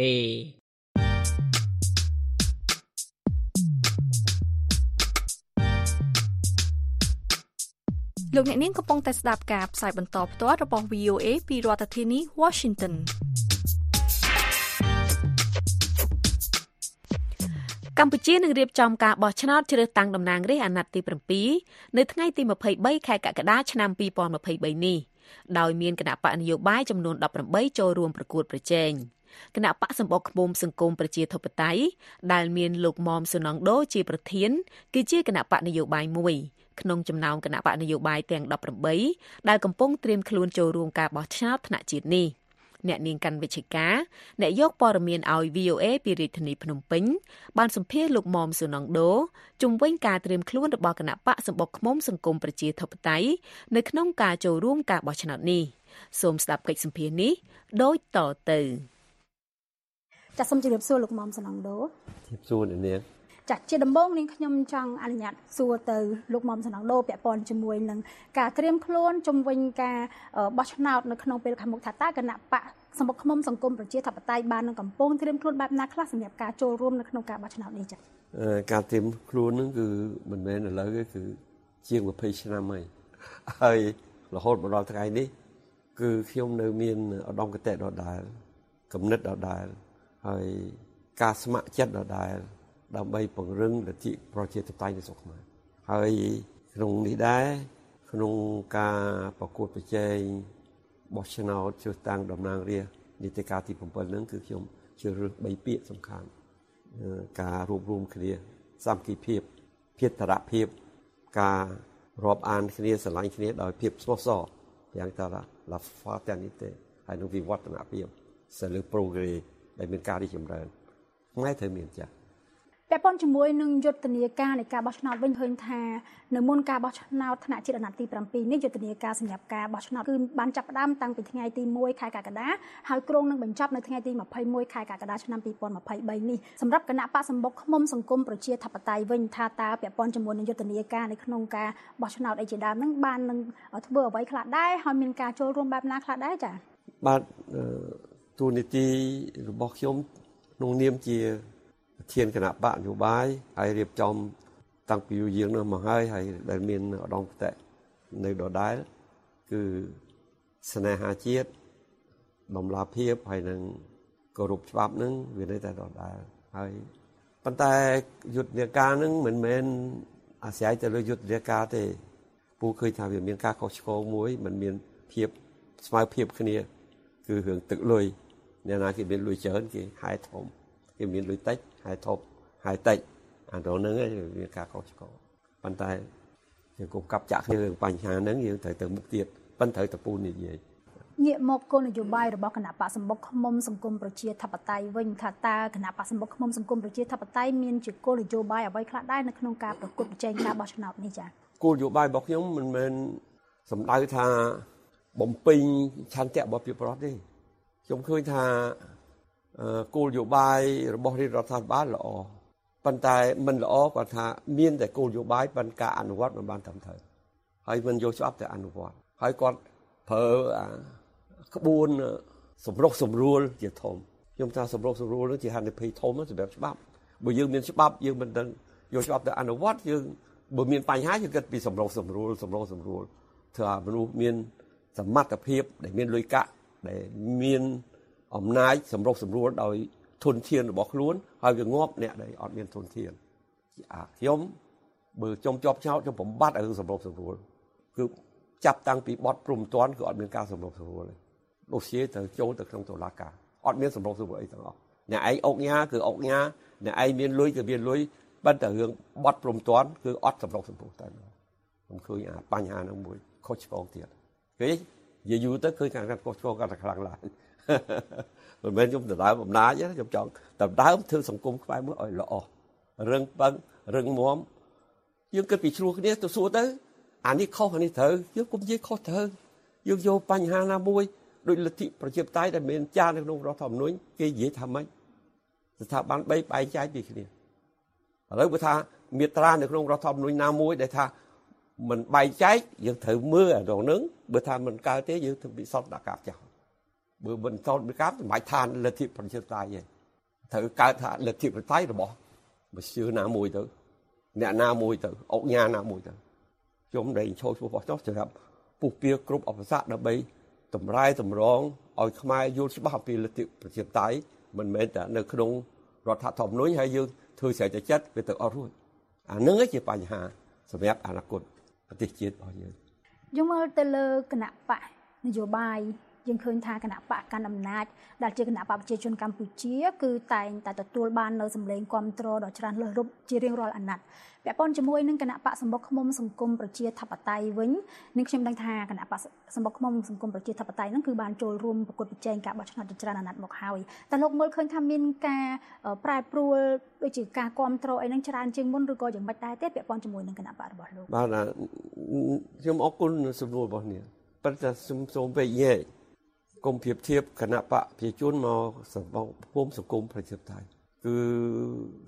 លោកអ្នកនាងកំពុងតែស្ដាប់ការផ្សាយបន្តផ្ទាល់របស់ VOA ពីរដ្ឋធានី Washington កម្ពុជានឹងរៀបចំការបោះឆ្នោតជ្រើសតាំងតំណាងរាស្ត្រអាណត្តិទី7នៅថ្ងៃទី23ខែកក្កដាឆ្នាំ2023នេះដោយមានគណៈបកនយោបាយចំនួន18ចូលរួមប្រកួតប្រជែងគណៈបកសម្បកឃ្មុំសង្គមប្រជាធិបតេយ្យដែលមានលោកមុំសុនងដូជាប្រធានគឺជាគណៈបកនយោបាយមួយក្នុងចំណោមគណៈបកនយោបាយទាំង18ដែលកំពុងត្រៀមខ្លួនចូលរួមការបោះឆ្នោតថ្នាក់ជាតិនេះអ្នកនាងកាន់វិជ្ជាការអ្នកយកព័ត៌មានឲ្យ VOA ពីរាជធានីភ្នំពេញបានសម្ភាសន៍លោកមុំសុនងដូជុំវិញការត្រៀមខ្លួនរបស់គណៈបកសម្បុកឃ្មុំសង្គមប្រជាធិបតេយ្យនៅក្នុងការចូលរួមការបោះឆ្នោតនេះសូមស្ដាប់កិច្ចសម្ភាសន៍នេះដូចតទៅចាសសូមជម្រាបសួរលោកមុំសុនងដូជម្រាបសួរអ្នកនាងចាក់ជាដំបូងនាងខ្ញុំចង់អនុញ្ញាតសួរទៅលោកមុំសំណងដូពាក់ព័ន្ធជាមួយនឹងការត្រៀមខ្លួនជំវិញការបោះឆ្នោតនៅក្នុងពេលខាងមុខថាតើគណៈបកសម្បុកឃ្មុំសង្គមប្រជាធិបតេយ្យបាននឹងកំពុងត្រៀមខ្លួនបែបណាខ្លះសម្រាប់ការចូលរួមនៅក្នុងការបោះឆ្នោតនេះចា៎ការត្រៀមខ្លួនហ្នឹងគឺមិនមែនឥឡូវទេគឺជាង20ឆ្នាំហើយរហូតមកដល់ថ្ងៃនេះគឺខ្ញុំនៅមានឧត្តមគតិដដែលគំនិតដដែលហើយការស្ម័គ្រចិត្តដដែលដើម្បីពង្រឹងលទ្ធិប្រជាធិបតេយ្យនៅស្រុកខ្មែរហើយក្នុងនេះដែរក្នុងការប្រកួតប្រជែងបោះឆ្នោតជ្រើសតាំងតំណាងរាស្ត្រនីតិកាលទី7ហ្នឹងគឺខ្ញុំជ្រើសរើស3ពាក្យសំខាន់ការរួបរวมគ្នាសាមគ្គីភាពភាតរភាពការរាប់អានគ្នាស្រឡាញ់គ្នាដោយភាពស្មោះសរយ៉ាងថា la fraternité ហើយនឹងវិវត្តនភាពសិលឹក progrès ដែលមានការរីកចម្រើនខ្មែរត្រូវមានចាស់ពាក់ព័ន្ធជាមួយនឹងយុទ្ធនាការនៃការបោះឆ្នោតវិញឃើញថានៅមុនការបោះឆ្នោតថ្នាក់ជាតិអាណត្តិទី7នេះយុទ្ធនាការសម្រាប់ការបោះឆ្នោតគឺបានចាប់ផ្ដើមតាំងពីថ្ងៃទី1ខែកក្កដាហើយគ្រោងនឹងបញ្ចប់នៅថ្ងៃទី21ខែកក្កដាឆ្នាំ2023នេះសម្រាប់គណៈបកសម្បុកឃ្មុំសង្គមប្រជាធិបតេយ្យវិញថាតើពាក់ព័ន្ធជាមួយនឹងយុទ្ធនាការនៅក្នុងការបោះឆ្នោតអីជាដើមហ្នឹងបាននឹងធ្វើអ្វីខ្លះដែរហើយមានការចូលរួមបែបណាខ្លះដែរចា៎បាទទូនីតិរបស់ខ្ញុំក្នុងនាមជាប្រធានគណៈបកនយោបាយហើយរៀបចំតាំងពីយូរយារនោះមកហើយដែលមានឧត្តមគតិនៅដដែលគឺស្នេហាជាតិដំណាភាពហើយនឹងគោរពច្បាប់នឹងវានៅតែដដែលហើយប៉ុន្តែយុទ្ធនាការនឹងមិនមែនអាស្រ័យទៅលើយុទ្ធនាការទេពូឃើញថាវាមានការខុសឆ្គងមួយមិនមានភាពស្មើភាពគ្នាគឺរឿងទឹកលុយអ្នកណាគេមានលុយច្រើនគេហែធំគេមានលុយតិចហើយធប់ហើយតិចអានោះហ្នឹងវាការខុសឆ្គងប៉ុន្តែយើងគប់កាប់ចាក់គ្នារឿងបញ្ហាហ្នឹងយើងត្រូវទៅមុខទៀតប៉ុន្តែត្រូវតពូននិយាយងាកមកគោលនយោបាយរបស់គណៈបកសម្បុកឃ្មុំសង្គមប្រជាធិបតេយ្យវិញថាតើគណៈបកសម្បុកឃ្មុំសង្គមប្រជាធិបតេយ្យមានជាគោលនយោបាយអ្វីខ្លះដែរនៅក្នុងការប្រកួតប្រជែងការបោះឆ្នោតនេះចា៎គោលនយោបាយរបស់ខ្ញុំមិនមែនសំដៅថាបំពេញឆន្ទៈរបស់ប្រជាពលរដ្ឋទេខ្ញុំឃើញថាគោលនយោបាយរបស់រដ្ឋាភិបាលល្អប៉ុន្តែមិនល្អគាត់ថាមានតែគោលនយោបាយប៉ុន្តែការអនុវត្តមិនបានត្រឹមត្រូវហើយមិនយកច្បាប់ទៅអនុវត្តហើយគាត់ប្រើក្បួនសម្រុះសម្រួលជាធំខ្ញុំថាសម្រុះសម្រួលនោះជាហានិភ័យធំសម្រាប់ច្បាប់បើយើងមានច្បាប់យើងមិនដឹងយកច្បាប់ទៅអនុវត្តយើងបើមានបញ្ហាយើងគិតពីសម្រុះសម្រួលធ្វើឲ្យមនុស្សមានសមត្ថភាពដែលមានលុយកាក់ដែលមានអំណាចសម្រុះសម្រួលដោយធនធានរបស់ខ្លួនហើយវាងាប់អ្នកដែលអត់មានធនធានខ្ញុំបើខ្ញុំជាប់ចោតខ្ញុំបំបត្តិឲ្យសម្រុះសម្រួលគឺចាប់តាំងពីបទព្រំទាន់គឺអត់មានការសម្រុះសម្រួលទេដូច្នេះត្រូវចូលទៅក្នុងតុលាការអត់មានសម្រុះសម្រួលអីទាំងអស់អ្នកឯងអុកញ៉ាគឺអុកញ៉ាអ្នកឯងមានលុយគឺមានលុយប៉ុន្តែរឿងបទព្រំទាន់គឺអត់សម្រុះសម្រួលតែខ្ញុំឃើញបញ្ហាហ្នឹងមួយខុសឆ្គងទៀតគេនិយាយយូរទៅឃើញការខុសឆ្គងកាន់តែខ្លាំងឡើងមិនមែនខ្ញុំដណ្ដើមអំណាចទេខ្ញុំចង់ដណ្ដើមធ្វើសង្គមខ្មែរមួយឲ្យល្អរឹងប៉ឹងរឹងមាំយើងគិតពីឆ្លោះគ្នាទៅសួរទៅអានេះខុសអានេះត្រូវយើងគុំនិយាយខុសត្រូវយើងយកបញ្ហាណាមួយដោយលទ្ធិប្រជាធិបតេយ្យដែលមានចារនៅក្នុងរដ្ឋធម្មនុញ្ញគេនិយាយថាម៉េចស្ថាប័ន3បែងចែកពីគ្នាឥឡូវបើថាមាត្រានៅក្នុងរដ្ឋធម្មនុញ្ញណាមួយដែលថាមិនបែងចែកយើងត្រូវមើលអានោះបើថាមិនកើតទេយើងត្រូវពិសោធន៍ដាក់កាប់ចោលបើមិនសោតពីកាប់សម្រាប់ឋានលទ្ធិប្រជាធិបតេយ្យឯងត្រូវកើតថាលទ្ធិប្រជាធិបតេយ្យរបស់មិនជឿណាមួយទៅអ្នកណាមួយទៅអុកញ៉ាណាមួយទៅខ្ញុំដែលឈោឈ្មោះបោះចោះសម្រាប់ពុះពៀគ្រប់អបស័កដើម្បីតម្រែតម្រង់ឲ្យខ្មែរយល់ច្បាស់អំពីលទ្ធិប្រជាធិបតេយ្យមិនមែនតែនៅក្នុងរដ្ឋធម្មនុញ្ញហើយយើងធ្វើស្រេចតែចិត្តវាទៅអត់រួចអានឹងជាបញ្ហាសម្រាប់អនាគតប្រទេសជាតិរបស់យើងមើលទៅលើគណៈបកនយោបាយយើងឃើញថាគណៈបកកាន់អំណាចដែលជាគណៈបកប្រជាជនកម្ពុជាគឺតែងតែទទួលបាននៅសម្លេងគាំទ្រដ៏ច្រើនលើសលប់ជារៀងរាល់អាណត្តិពាក់ព័ន្ធជាមួយនឹងគណៈបកសម្បុកឃ្មុំសង្គមប្រជាធិបតេយ្យវិញនឹងខ្ញុំដឹងថាគណៈបកសម្បុកឃ្មុំសង្គមប្រជាធិបតេយ្យហ្នឹងគឺបានចូលរួមប្រកួតប្រជែងការបោះឆ្នោតច្រើនអាណត្តិមកហើយតែលោកមើលឃើញថាមានការប្រែប្រួលដូចជាការគាំទ្រអីហ្នឹងច្រើនជាងមុនឬក៏យ៉ាងម៉េចដែរទេពាក់ព័ន្ធជាមួយនឹងគណៈបករបស់លោកបាទខ្ញុំអរគុណសំណួររបស់នេះប៉ុន្តែសូមពេកញែកគុំប្រៀបធៀបគណៈបកប្រជាជនមកសម្បុកឃ្មុំសង្គមប្រជាធិបតេយ្យគឺគ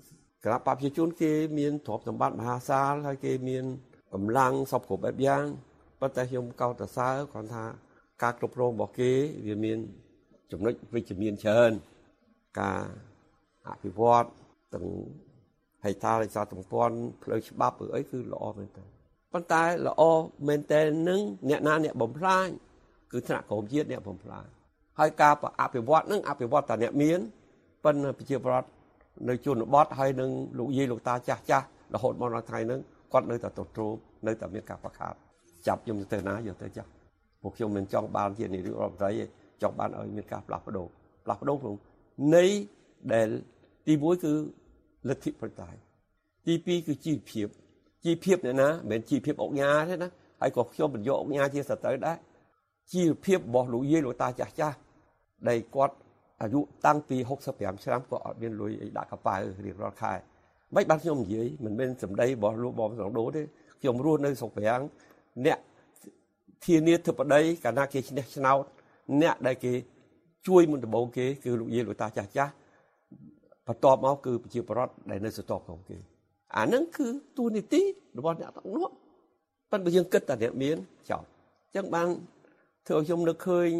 គណៈបព្វជិជនគេមានទ្រព្យសម្បត្តិមហាសាលហើយគេមានកម្លាំងសពគ្រប់បែបយ៉ាងប៉ុន្តែខ្ញុំកោតសរសើរគាត់ថាការគ្រប់គ្រងរបស់គេវាមានចំណុចវិជ្ជមានច្រើនការអភិវឌ្ឍទាំងហេដ្ឋារចនាសម្ព័ន្ធផ្លូវច្បាប់ឬអីគឺល្អមែនតើប៉ុន្តែល្អមែនតើនឹងអ្នកណាអ្នកបំផ្លាញគឺថ្នាក់ក្រមជាតិអ្នកបំផ្លាញហើយការអភិវឌ្ឍនឹងអភិវឌ្ឍតែអ្នកមានប៉ុន្តែប្រជាពលរដ្ឋនៅជនបទហើយនឹងលោកយាយលោកតាចាស់ចាស់រហូតមកដល់ថ្ងៃហ្នឹងគាត់នៅតែទទ្រនៅតែមានការប្រខាតចាប់ខ្ញុំទៅណាយកទៅចាស់ពួកខ្ញុំមិនចង់បានជានាយករដ្ឋមន្ត្រីទេចង់បានឲ្យមានការផ្លាស់ប្ដូរក្នុងនៃដែលទី1គឺលទ្ធិប្រជាធិបតេយ្យទី2គឺជីវភាពអ្នកណាមិនមែនជីវភាពអុកញ៉ាទេណាហើយក៏ខ្ញុំបញ្យកអុកញ៉ាជាសត្រូវដែរជីវភាពរបស់លោកយាយលោកតាចាស់ចាស់ដែលគាត់អាយុតាំងពី65ឆ្នាំក៏អត់មានលុយអីដាក់កប៉ាល់រៀងរាល់ខែមិនបានខ្ញុំនិយាយមិនមែនសម្ដីរបស់លោកបងសងដូទេខ្ញុំរស់នៅស្រុកប្រាំងអ្នកធានាធិបតីកាលណាគេឈ្នះឆ្នោតអ្នកដែលគេជួយមុនដំបូងគេគឺលោកយាយលោកតាចាស់ចាស់បន្ទាប់មកគឺប្រជាពលរដ្ឋដែលនៅស្ទប់ក្នុងគេអាហ្នឹងគឺទូនីតិរបស់អ្នកទាំងនោះប៉ុន្តែយើងគិតតែអ្នកមានចោលអញ្ចឹងបានធ្វើឲ្យខ្ញុំនឹកឃើញ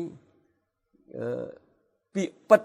ពាក្យពិត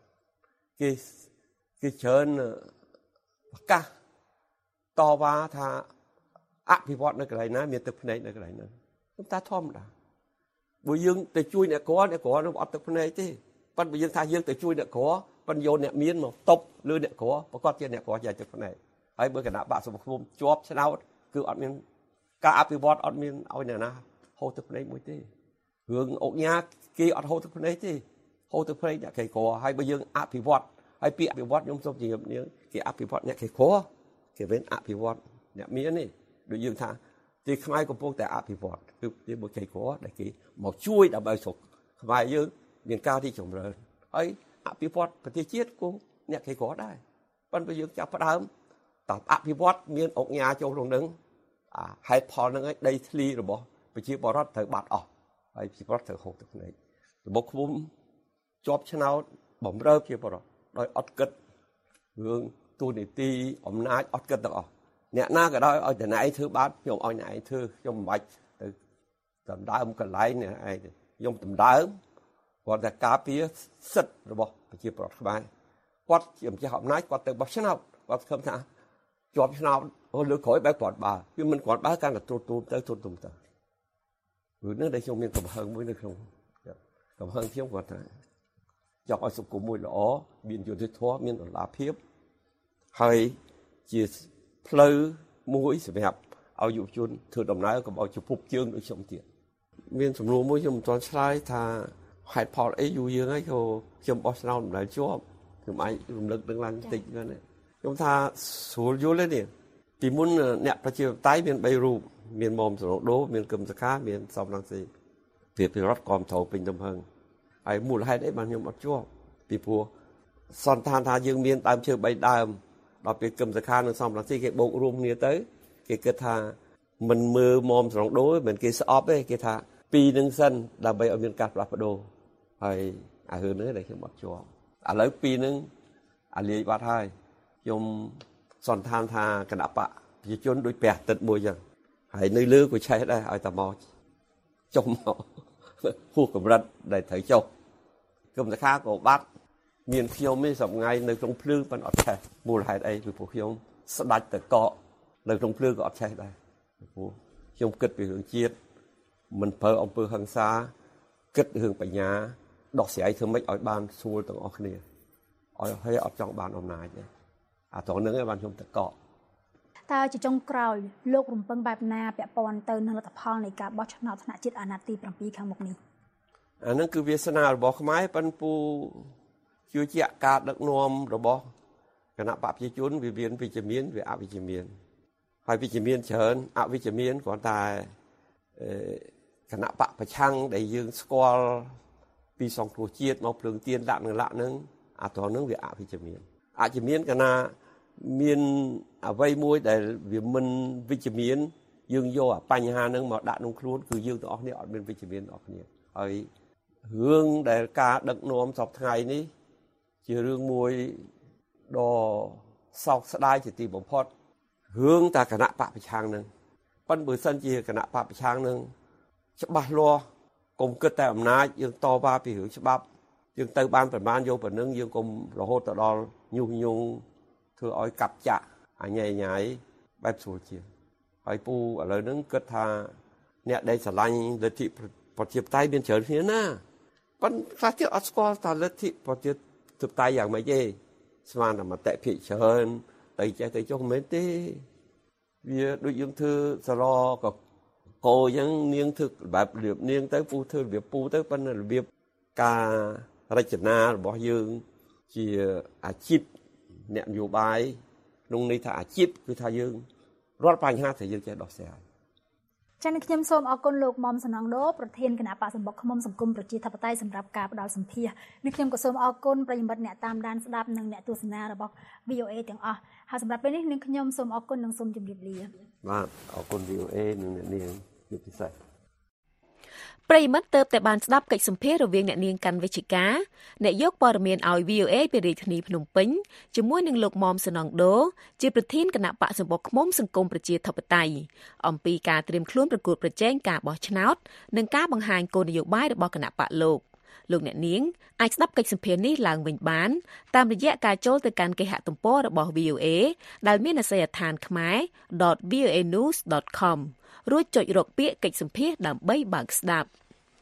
គេច្រើនប្រកាសតវ៉ាថាអភិវឌ្ឍនៅកន្លែងណាមានទឹកភ្នែកនៅកន្លែងហ្នឹងតែធម្មតាបើយើងទៅជួយអ្នកក្រនឹងអត់ទឹកភ្នែកទេប៉ុន្តែបើយើងថាយើងទៅជួយអ្នកក្រប៉ុន្តែយកអ្នកមានមកតបលើអ្នកក្រប្រកាសជាអ្នកក្រចាយទឹកភ្នែកហើយបើគណៈបកសម្ពុំជាប់ឆ្នោតគឺអត់មានការអភិវឌ្ឍអត់មានឲ្យអ្នកណាហូរទឹកភ្នែកមួយទេរឿងអុកញ៉ាគេអត់ហូរទឹកភ្នែកទេហូរទឹកភ្នែកអ្នកគេក្រហើយបើយើងអភិវឌ្ឍហើយពាក្យអភិវឌ្ឍខ្ញុំសូមជម្រាបនាងគេអភិវឌ្ឍអ្នកគេក្រគេមិនអភិវឌ្ឍអ្នកមានទេដូចយើងថាទីខ្មែរកំពុងតែអភិវឌ្ឍគឺទីមួយគេក្រដែលគេមកជួយដើម្បីស្រុកខ្មែរយើងមានការរីកចម្រើនហើយអភិវឌ្ឍប្រទេសជាតិគង់អ្នកគេក្រដែរប៉ុន្តែយើងចាប់ផ្ដើមតើអភិវឌ្ឍមានអុកញ៉ាចូលក្នុងនឹងហេតុផលហ្នឹងឯងដីធ្លីរបស់ប្រជាពលរដ្ឋត្រូវបាត់អស់ហើយប្រជាពលរដ្ឋត្រូវហូរទឹកភ្នែករបបឃុំជាប់ឆ្នោតបំរើប្រជាពលរដ្ឋដោយអត់គិតរឿងទូនីតិអំណាចអត់គិតទាំងអស់អ្នកណាក៏ដោយឲ្យតែណែឯងធ្វើបាបខ្ញុំឲ្យណែឯងធ្វើខ្ញុំមិនបាច់ទៅដណ្ដើមកន្លែងនេះឯងខ្ញុំដណ្ដើមគាត់តែការពារសិទ្ធិរបស់ប្រជាពលរដ្ឋខ្មែរគាត់ជាម្ចាស់អំណាចគាត់ទៅបោះឆ្នោតគាត់ខំថាជាប់ឆ្នោតលើក្រោយបែបគាត់បើវាមិនគាត់បើកាន់តែទូទៅរឿងនេះដែលខ្ញុំមានកំហឹងមួយនៅក្នុងកំហឹងខ្ញុំគាត់ថាចង់ឲ្យសង្គមមួយល្អមានយុត្តិធម៌មានតម្លាភាពហើយជាផ្លូវមួយសម្រាប់ឲ្យយុវជនធ្វើដំណើរកុំឲ្យជពុបជើងដូចខ្ញុំទៀតមានសំណួរមួយខ្ញុំមិនទាន់ឆ្លើយថាហេតុផលអីយូរយើងហើយក៏ខ្ញុំបោះឆ្នោតមិនដែលជាប់ខ្ញុំអាចរំលឹកនឹងឡើងបន្តិចហ្នឹងខ្ញុំថាស្រួលយល់ទេនេះពីមុនអ្នកប្រជាធិបតេយ្យមាន3រូបមានមុំសរោដូមានកឹមសខាមានសំរងស៊ីពីរដ្ឋគាំទ្រពេញទំហឹងហើយមូលហេតុអីបានខ្ញុំអត់ជាប់ពីព្រោះសន្តានថាយើងមានដើមឈើ3ដើមដល់ពេលកឹមសខានិងសំរងស៊ីគេបូករួមគ្នាទៅគេគិតថាមិនមើលមុំសរោដូមិនគេស្អប់ទេគេថាពីរនឹងសិនដើម្បីឲ្យមានការផ្លាស់ប្ដូរហើយអារឿងនេះដែលខ្ញុំអត់ជាប់ឥឡូវពីរនឹងអាលាយបាត់ហើយខ្ញុំសន្តានថាគណៈបកប្រជាជនដូចព្រះអាទិត្យមួយចឹងហើយនៅលើក៏ឆេះដែរឲ្យតែមកចុះមកហួសកម្រិតដែលត្រូវចុះគឹមសខាក៏បាត់មានខ្ញុំនេះសប្ងៃនៅក្នុងភ្លើងប៉ុន្តែអត់ឆេះមូលហេតុអីពីព្រោះខ្ញុំស្ដាច់តកកនៅក្នុងភ្លើងក៏អត់ឆេះដែរពីព្រោះខ្ញុំគិតពីរឿងជាតិមិនប្រើអំពើហិង្សាគិតរឿងបញ្ញាដោះស្រាយធ្វើម៉េចឲ្យបានស្រួលទាំងអស់គ្នាឲ្យហើយអត់ចង់បានអំណាចទេអាត្រង់ហ្នឹងឯងបានខ្ញុំតកកតើជាចុងក្រោយលោករំពឹងបែបណាពាក់ព័ន្ធទៅនឹងលទ្ធផលនៃការបោះឆ្នោតថ្នាក់ជាតិអាណត្តិទី7ខាងមុខនេះអាហ្នឹងគឺវាសនារបស់ខ្មែរប៉ុន្តែពូជឿជាក់ការដឹកនាំរបស់គណៈបកប្រជាជនវាមានវិជ្ជមានវាអវិជ្ជមានហើយវិជ្ជមានច្រើនអវិជ្ជមានគ្រាន់តែគណៈបកប្រឆាំងដែលយើងស្គាល់ពីសង្គ្រោះជាតិមកភ្លើងទៀនដាក់នឹងឡាក់ហ្នឹងអាត្រង់ហ្នឹងវាអវិជ្ជមានអវិជ្ជមានកាលណាមានអ្វីមួយដែលវាមិនវិជ្ជមានយើងយកបញ្ហាហ្នឹងមកដាក់ក្នុងខ្លួនគឺយើងទាំងអស់គ្នាអត់មានវិជ្ជមានទាំងអស់គ្នាហើយរឿងដែលការដឹកនាំសពថ្ងៃនេះជារឿងមួយដ៏សោកស្ដាយជាទីបំផុតរឿងតែគណៈបកប្រឆាំងនឹងប៉ុន្តែបើសិនជាគណៈបកប្រឆាំងនឹងច្បាស់លាស់កុំគិតតែអំណាចយើងតវ៉ាពីរឿងច្បាប់យើងទៅបានប្រមាណយកប៉ុណ្ណឹងយើងកុំរហូតទៅដល់ញុះញង់ធ្វើឲ្យកាប់ចាក់អញញ៉ៃបែបស្រួលជាងហើយពូឥឡូវហ្នឹងគិតថាអ្នកដែលស្រឡាញ់លទ្ធិប្រជាធិបតេយ្យមានច្រើនគ្នាណាប៉ុន្តែខ្លះទៀតអត់ស្គាល់ថាលទ្ធិប្រជាធិបតេយ្យយ៉ាងម៉េចទេស្មានតែមតិភាគច្រើនតែចេះតែចុះមិនមែនទេវាដូចយើងធ្វើសរក៏កោអញ្ចឹងនាងធ្វើបែបរបៀបនាងទៅពូធ្វើរបៀបពូទៅប៉ុន្តែរបៀបការរចនារបស់យើងជាអាជីពអ្នកនយោបាយក្នុងន័យថាអាជីពគឺថាយើងរាល់បញ្ហាដែលយើងចេះដោះស្រាយចា៎ខ្ញុំសូមអរគុណលោកមុំសំណងដូប្រធានគណៈបកសម្បុកឃុំសង្គមប្រជាធិបតេយ្យសម្រាប់ការផ្ដល់សម្ភារនេះខ្ញុំក៏សូមអរគុណប្រិយមិត្តអ្នកតាមដានស្ដាប់និងអ្នកទស្សនារបស់ VOA ទាំងអស់ហើយសម្រាប់ពេលនេះនាងខ្ញុំសូមអរគុណនិងសូមជម្រាបលាបាទអរគុណ VOA និងអ្នកនាងជាពិសេសប្រិយមិត្តទើបតែបានស្ដាប់កិច្ចសម្ភាររវាងអ្នកនាងកាន់វិជ្ជការអ្នកយកព័ត៌មានឲ្យ VOA ពីរាជធានីភ្នំពេញជាមួយនឹងលោកមុំសនងដូជាប្រធានគណៈបកសម្បុកឃុំសង្គមប្រជាធិបតេយ្យអំពីការត្រៀមខ្លួនប្រកួតប្រជែងការបោះឆ្នោតនិងការបង្ហាញគោលនយោបាយរបស់គណៈបកលោកអ្នកនាងអាចស្ដាប់កិច្ចសម្ភារនេះឡើងវិញបានតាមរយៈការចូលទៅកាន់គេហទំព័ររបស់ VOA ដែលមានអាសយដ្ឋានkhmae.voanews.comរួចចុចរកពាក្យកិច្ចសម្ភារដើម្បីបើកស្ដាប់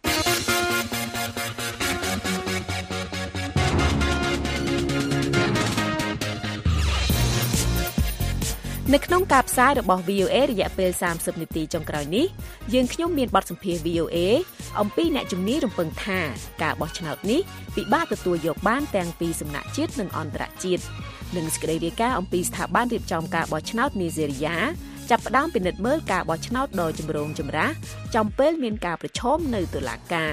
នៅក្នុងការផ្សាយរបស់ VOA រយៈពេល30នាទីចុងក្រោយនេះយើងខ្ញុំមានបទសម្ភាសន៍ VOA អំពីអ្នកជំនាញរំពឹងថាការបោះឆ្នោតនេះពិបាកទទួលយកបានទាំងពីសំណាក់ជាតិនិងអន្តរជាតិនិងសេចក្តីរាយការណ៍អំពីស្ថាប័នរៀបចំការបោះឆ្នោតនីហ្សេរីយ៉ាចាប់ផ្ដើមពិនិត្យមើលការបោះឆ្នោតដ៏ចម្រូងចម្រាសចំពេលមានការប្រឈមនៅតុលាការ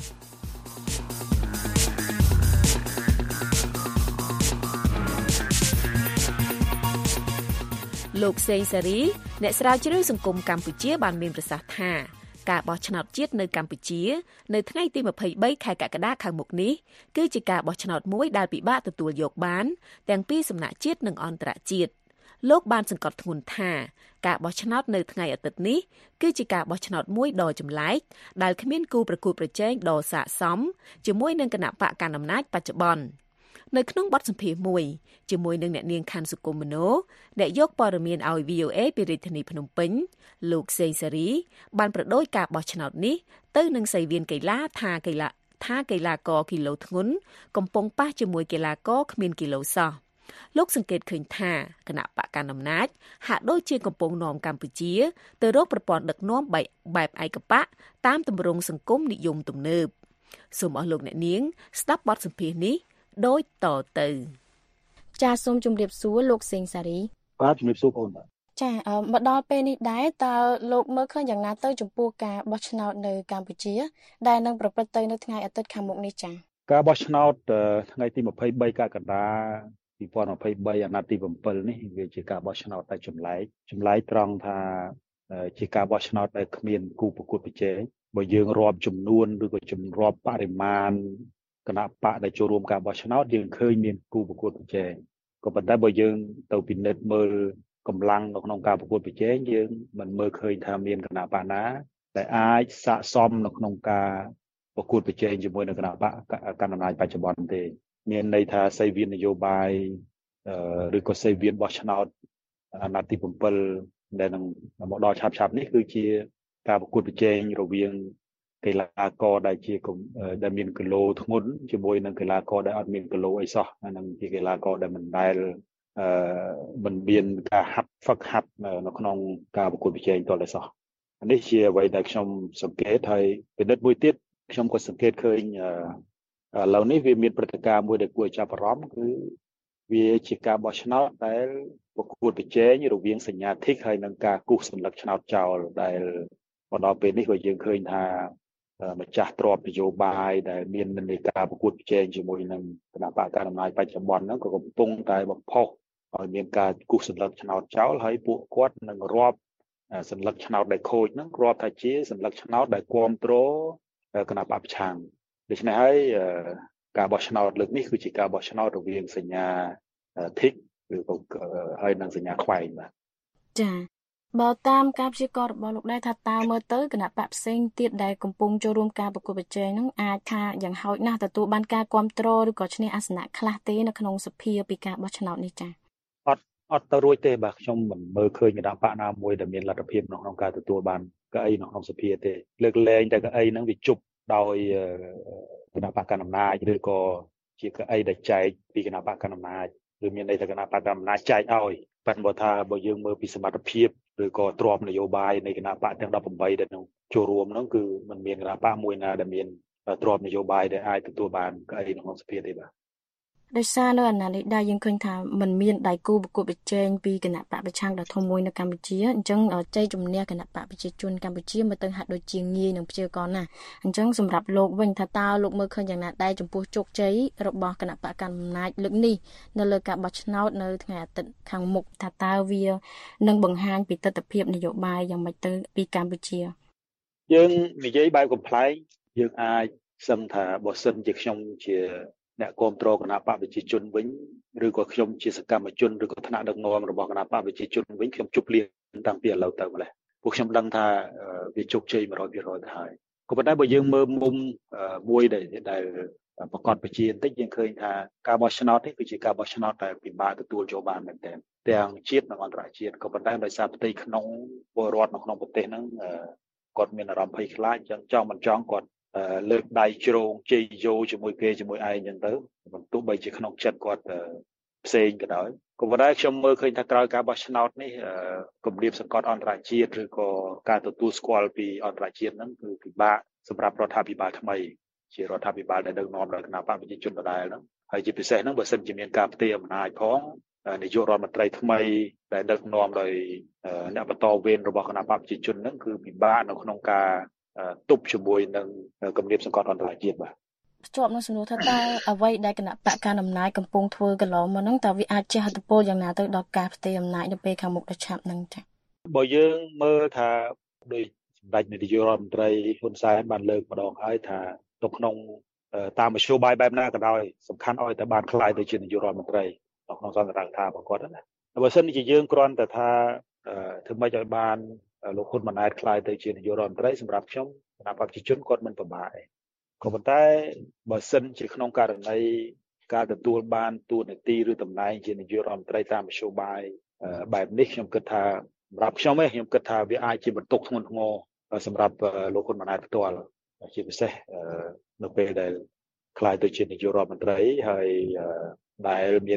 លោកសេងសារីអ្នកស្រាវជ្រាវសង្គមកម្ពុជាបានមានប្រសាសន៍ថាការបោះឆ្នោតជាតិនៅកម្ពុជានៅថ្ងៃទី23ខែកក្កដាខាងមុខនេះគឺជាការបោះឆ្នោតមួយដែលពិបាកទទួលយកបានទាំងពីសំណាក់ជាតិនិងអន្តរជាតិលោកបានសង្កត់ធ្ងន់ថាការបោះឆ្នោតនៅថ្ងៃអាទិត្យនេះគឺជាការបោះឆ្នោតមួយដ៏ចម្លែកដែលគ្មានគូប្រកួតប្រជែងដ៏ស័ក្តិសមជាមួយនឹងគណៈបកកណ្ដាលអំណាចបច្ចុប្បន្ននៅក្នុងបទសម្ភាសន៍មួយជាមួយនឹងអ្នកនាងខាន់សុគមមនោអ្នកយកព័ត៌មានឲ្យ VOA ពីរាជធានីភ្នំពេញលោកសេងសារីបានប្រដូចការបោះឆ្នោតនេះទៅនឹងសីវៀនកីឡាថាកីឡាករគីឡូធ្ងន់កំពុងប៉ះជាមួយកីឡាករគ្មានគីឡូសោះលោកសង្កេតឃើញថាគណៈបកកណ្ដាលអំណាចហាក់ដូចជាកំពុងនាំកម្ពុជាទៅរកប្រព័ន្ធដឹកនាំបែបឯកបកតាមទម្រង់សង្គមនិយមទំនើបសូមអស់លោកអ្នកនាងស្ដាប់បទសម្ភាសន៍នេះដូចតទៅចាសសូមជម្រាបសួរលោកសេងសារីបាទជម្រាបសួរបងចាមកដល់ពេលនេះដែរតើលោកមើលឃើញយ៉ាងណាទៅចំពោះការបោះឆ្នោតនៅកម្ពុជាដែលនឹងប្រព្រឹត្តទៅនៅថ្ងៃអាទិត្យខាងមុខនេះចាការបោះឆ្នោតថ្ងៃទី23កក្កដា2023អាណត្តិទី7នេះវាជាការបោះឆ្នោតដែលចម្លែកត្រង់ថាជាការបោះឆ្នោតដែលគ្មានគូប្រកួតប្រជែងបើយើងរាប់ចំនួនឬក៏រាប់បរិមាណគណៈបកដែលចូលរួមការបោះឆ្នោតយើងឃើញមានគូប្រកួតប្រជែងក៏ប៉ុន្តែបើយើងទៅពិនិត្យមើលកម្លាំងនៅក្នុងការប្រកួតប្រជែងយើងមិនមើលឃើញថាមានគណៈបកណាដែលអាចស័ក្តិសមនៅក្នុងការប្រកួតប្រជែងជាមួយនឹងគណៈបកកណ្ដាលអំណាចបច្ចុប្បន្នទេមានន័យថាសេវានយោបាយឬក៏សេវាបោះឆ្នោតអាណត្តិទី7ដែលនឹងមកដល់ឆាប់នេះគឺជាការប្រកួតប្រជែងរវាងកីឡាករដែលជាដែលមានគីឡូធ្ងន់ជាមួយនឹងកីឡាករដែលអត់មានគីឡូអីសោះហ្នឹងជាកីឡាករដែលមិនដែលមិនមានការហ្វឹកហាត់នៅក្នុងការប្រកួតប្រជែងតតែសោះនេះជាអ្វីដែលខ្ញុំសង្កេតហើយពិនិត្យមួយទៀតខ្ញុំក៏សង្កេតឃើញឥឡូវនេះវាមានព្រឹត្តិការណ៍មួយដែលគួរចាប់អារម្មណ៍គឺវាជាការបោះឆ្នោតដែលប្រកួតប្រជែងរវាងសញ្ញាធិកហើយនឹងការគូសសញ្ញាឆ្នោតចោលដែលមកដល់ពេលនេះក៏យើងឃើញថាម្ចាស់ទ្រព្យនយោបាយដែលមាននិន្នាការប្រកួតប្រជែងជាមួយនឹងគណៈបកកណ្ដាលអំណាចបច្ចុប្បន្នហ្នឹងក៏កំពុងតែបំផុសឲ្យមានការគូសសញ្ញាឆ្នោតចោលហើយពួកគាត់នឹងរាប់សញ្ញាឆ្នោតដែលខូចហ្នឹងរាប់ថាជាសញ្ញាឆ្នោតដែលគ្រប់គ្រងគណៈបកប្រឆាំងដូច្នេះហើយការបោះឆ្នោតលើកនេះគឺជាការបោះឆ្នោតរវាងសញ្ញាធិកឬក៏ហើយនឹងសញ្ញាខ្វែងបាទចា៎បើតាមការព្យាករណ៍របស់លោកដែរថាតើមើលទៅគណៈបកផ្សេងទៀតដែលកំពុងចូលរួមការប្រកួតប្រជែងហ្នឹងអាចថាយ៉ាងហោចណាស់ទទួលបានការគាំទ្រឬក៏ឈ្នះអាសនៈខ្លះទេនៅក្នុងសភាពីការបោះឆ្នោតនេះចា៎អត់ទៅរួចទេបាទខ្ញុំមិនមើលឃើញគណៈបកណាមួយដែលមានលទ្ធភាពក្នុងការទទួលបានកៅអីនៅក្នុងសភាទេលើកលែងតែកៅអីហ្នឹងវាជប់ដោយគណៈបកកណ្ដាលអំណាចឬក៏ជាកៅអីដែលចែកពីគណៈបកកណ្ដាលអំណាចឬមានន័យថាគណៈបកកណ្ដាលអំណាចចែកឲ្យប៉ុន្តែបើយើងមើលពីសមត្ថភាពឬក៏ទ្រព្យនយោបាយនៃគណៈបកទាំង18ដែលនឹងចូលរួមហ្នឹងគឺมันមានគណៈបកមួយណាដែលមានទ្រព្យនយោបាយដែលអាចទទួលបានកៅអីក្នុងសភាទេបាទដោយសារនៅអាណត្តិនេះដែរយើងឃើញថាมันមានដៃគូប្រកួតប្រជែងពីគណៈបកប្រឆាំងដ៏ធំមួយនៅកម្ពុជាអញ្ចឹងជ័យជំនះគណៈបកប្រជាជនកម្ពុជាមើលទៅហាក់ដូចជាងាយនឹងព្យាករណ៍ណាស់អញ្ចឹងសម្រាប់លោកវិញថាតើលោកមើលឃើញយ៉ាងណាដែរចំពោះជោគជ័យរបស់គណៈបកកណ្ដាលអំណាចលើកនេះនៅលើការបោះឆ្នោតនៅថ្ងៃអាទិត្យខាងមុខថាតើវានឹងបង្ហាញពីទស្សនវិជ្ជានយោបាយយ៉ាងម៉េចទៅពីកម្ពុជាយើងនិយាយបែបកំ pl ែងយើងអាចសឹងថាបើសិនជាខ្ញុំជាអ្នកគ្រប់គ្រងគណៈបកប្រជាជនវិញឬក៏ខ្ញុំជាសកម្មជនឬក៏ថ្នាក់ដឹកនាំរបស់គណៈបកប្រជាជនវិញខ្ញុំជប់លៀនតាំងពីឥឡូវទៅម្ល៉េះពួកខ្ញុំដឹងថាវាជោគជ័យ 100% ទៅហើយក៏ប៉ុន្តែបើយើងមើលមុំមួយដែលប្រកបប្រជាបន្តិចយើងឃើញថាការបោះឆ្នោតនេះគឺជាការបោះឆ្នោតដែលពិបាកទទួលយកបានមែនទែនទាំងជាតិនិងអន្តរជាតិក៏ប៉ុន្តែដោយសារផ្ទៃក្នុងពលរដ្ឋនៅក្នុងប្រទេសហ្នឹងគាត់មានអារម្មណ៍ភ័យខ្លាចអញ្ចឹងចង់មិនចង់គាត់លើកដៃជ្រងជ័យយោជាមួយគេជាមួយឯងអញ្ចឹងទៅបន្ទោះបីជាក្នុងចិត្តគាត់ផ្សេងក៏ដោយក៏ប៉ុន្តែខ្ញុំមើលឃើញថាក្រោយការបោះឆ្នោតនេះគម្រាមសង្កត់អន្តរជាតិឬក៏ការទទួលស្គាល់ពីអន្តរជាតិហ្នឹងគឺពិបាកសម្រាប់រដ្ឋាភិបាលថ្មីជារដ្ឋាភិបាលដែលដឹកនាំដោយគណៈបកប្រជាជនដដែលហ្នឹងហើយជាពិសេសហ្នឹងបើសិនជាមានការផ្ទេរអំណាចផងនាយករដ្ឋមន្ត្រីថ្មីដែលដឹកនាំដោយអ្នកបន្តវេនរបស់គណៈបកប្រជាជនហ្នឹងគឺពិបាកនៅក្នុងការទប់ជាមួយនឹងគម្រាមសង្កត់អន្តរជាតិបាទភ្ជាប់នឹងសំណួរថាតើអ្វីដែលគណៈបកកណ្ដាលអំណាចកំពុងធ្វើកន្លងមកហ្នឹងតើវាអាចជះឥទ្ធិពលយ៉ាងណាទៅដល់ការផ្ទេរអំណាចនៅពេលខាងមុខដ៏ឆាប់ហ្នឹងចា៎បើយើងមើលថាដោយសម្ដេចនាយករដ្ឋមន្ត្រីហ៊ុនសែនបានលើកម្ដងហើយថាទៅក្នុងតាមមធ្យោបាយបែបណាក៏ដោយសំខាន់ឲ្យតែបានខ្លាយទៅជានាយករដ្ឋមន្ត្រីនៅក្នុងសន្និដ្ឋានថារបស់គាត់ណាបើសិនជាយើងគ្រាន់តែថាធ្វើម៉េចឲ្យបានលោកហ៊ុនម៉ាណែតខ្លាយទៅជានាយករដ្ឋមន្ត្រីសម្រាប់ខ្ញុំគណៈបព្វជិជនគាត់មិនពិបាកទេក៏ប៉ុន្តែបើសិនជាក្នុងករណីការទទួលបានតួនាទីឬតំណែងជានាយករដ្ឋមន្ត្រីតាមមធ្យោបាយបែបនេះខ្ញុំគិតថាសម្រាប់ខ្ញុំខ្ញុំគិតថាវាអាចជាបន្ទុកធ្ងន់ធ្ងរសម្រាប់លោកហ៊ុនម៉ាណែតផ្ទាល់ជាពិសេសនៅពេលដែលខ្លាយទៅជានាយករដ្ឋមន្ត្រីហើយដែលមាន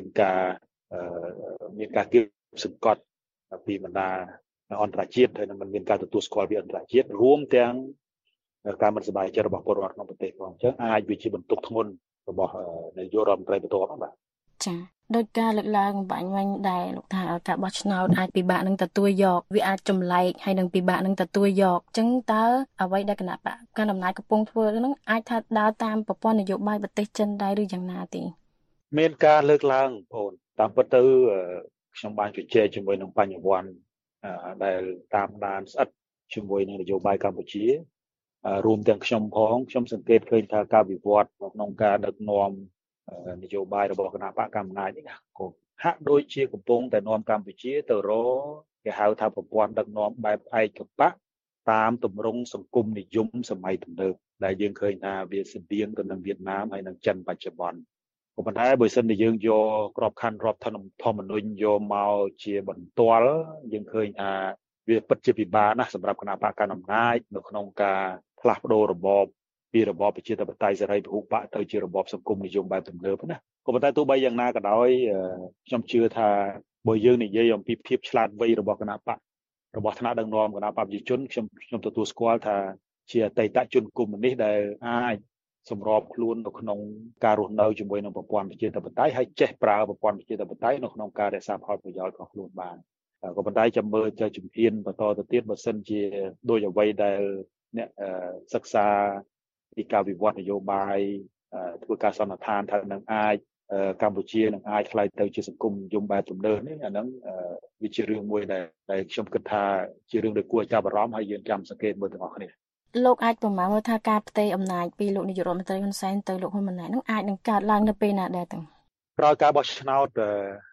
ការគៀបសង្កត់ពីបណ្ដាអន្តរជាតិហើយនឹងមានការទទួលស្គាល់ពីអន្តរជាតិរួមទាំងការមិនសប្បាយចិត្តរបស់ពលរដ្ឋក្នុងប្រទេសផងអញ្ចឹងអាចវាជាបន្ទុកធ្ងន់របស់នាយករដ្ឋមន្ត្រីបន្ទាប់បាទចា៎ដោយការលើកឡើងបាញ់វិញដែរលោកថាការបោះឆ្នោតអាចពិបាកនឹងទទួលយកវាអាចចម្លែកហើយនឹងពិបាកនឹងទទួលយកអញ្ចឹងតើអ្វីដែលគណៈបកកណ្ដាលអំណាចកំពុងធ្វើនឹងអាចថាដើរតាមប្រព័ន្ធនយោបាយប្រទេសចិនដែរឬយ៉ាងណាទេមានការលើកឡើងបងប្អូនតាមពិតទៅខ្ញុំបានជជែកជាមួយនឹងបញ្ញវន្តដែលតាមដានស្អិតជាមួយនឹងនយោបាយកម្ពុជារួមទាំងខ្ញុំផងខ្ញុំសង្កេតឃើញថាការវិវត្តក្នុងការដឹកនាំនយោបាយរបស់គណៈបកកណ្ដាលអំណាចនេះក៏ហាក់ដូចជាកំពុងតែនាំកម្ពុជាទៅរកគេហៅថាប្រព័ន្ធដឹកនាំបែបឯកបកតាមទម្រង់សង្គមនិយមសម័យទំនើបដែលយើងឃើញថាវាស្តៀងទៅនឹងវៀតណាមហើយនិងចិនបច្ចុប្បន្នក៏ប៉ុន្តែបើសិនជាយើងយកក្របខ័ណ្ឌរដ្ឋធម្មនុញ្ញយកមកជាបន្ទាល់យើងឃើញថាវាពិតជាពិបាកណាស់សម្រាប់គណៈបកកណ្ដាលអំណាចនៅក្នុងការផ្លាស់ប្ដូររបបពីរបបប្រជាធិបតេយ្យសេរីពហុបកទៅជារបបសង្គមនិយមបែបទំនើបណាក៏ប៉ុន្តែទោះបីយ៉ាងណាក៏ដោយខ្ញុំជឿថាបើយើងនិយាយអំពីភាពឆ្លាតវៃរបស់គណៈបករបស់ថ្នាក់ដឹកនាំគណៈបកប្រជាជនខ្ញុំទទួលស្គាល់ថាជាអតីតជនកុម្មុយនីសដែលអាចសម្របខ្លួននៅក្នុងការរស់នៅជាមួយនឹងប្រព័ន្ធប្រជាធិបតេយ្យហើយចេះប្រើប្រព័ន្ធប្រជាធិបតេយ្យនៅក្នុងការរក្សាផលប្រយោជន៍របស់ខ្លួនបានក៏ប៉ុន្តែចាំមើលទៅជំហានបន្តទៅទៀតបើសិនជាដោយអ្វីដែលអ្នកសិក្សាពីការវិវត្តនយោបាយធ្វើការសន្និដ្ឋានថានឹងអាចកម្ពុជានឹងអាចខ្លាយទៅជាសង្គមនិយមបែបទំនើបនេះអាហ្នឹងវាជារឿងមួយដែលខ្ញុំគិតថាជារឿងដែលគួរចាប់អារម្មណ៍ហើយយើងចាំសង្កេតមើលទាំងអស់គ្នាលោកអាចប្រមាណមើលថាការផ្ទេរអំណាចពីលោកនាយករដ្ឋមន្ត្រីហ៊ុនសែនទៅលោកហ៊ុនម៉ាណែតនឹងអាចនឹងកើតឡើងនៅពេលណាដែរទាំងក្រោយការបោះឆ្នោត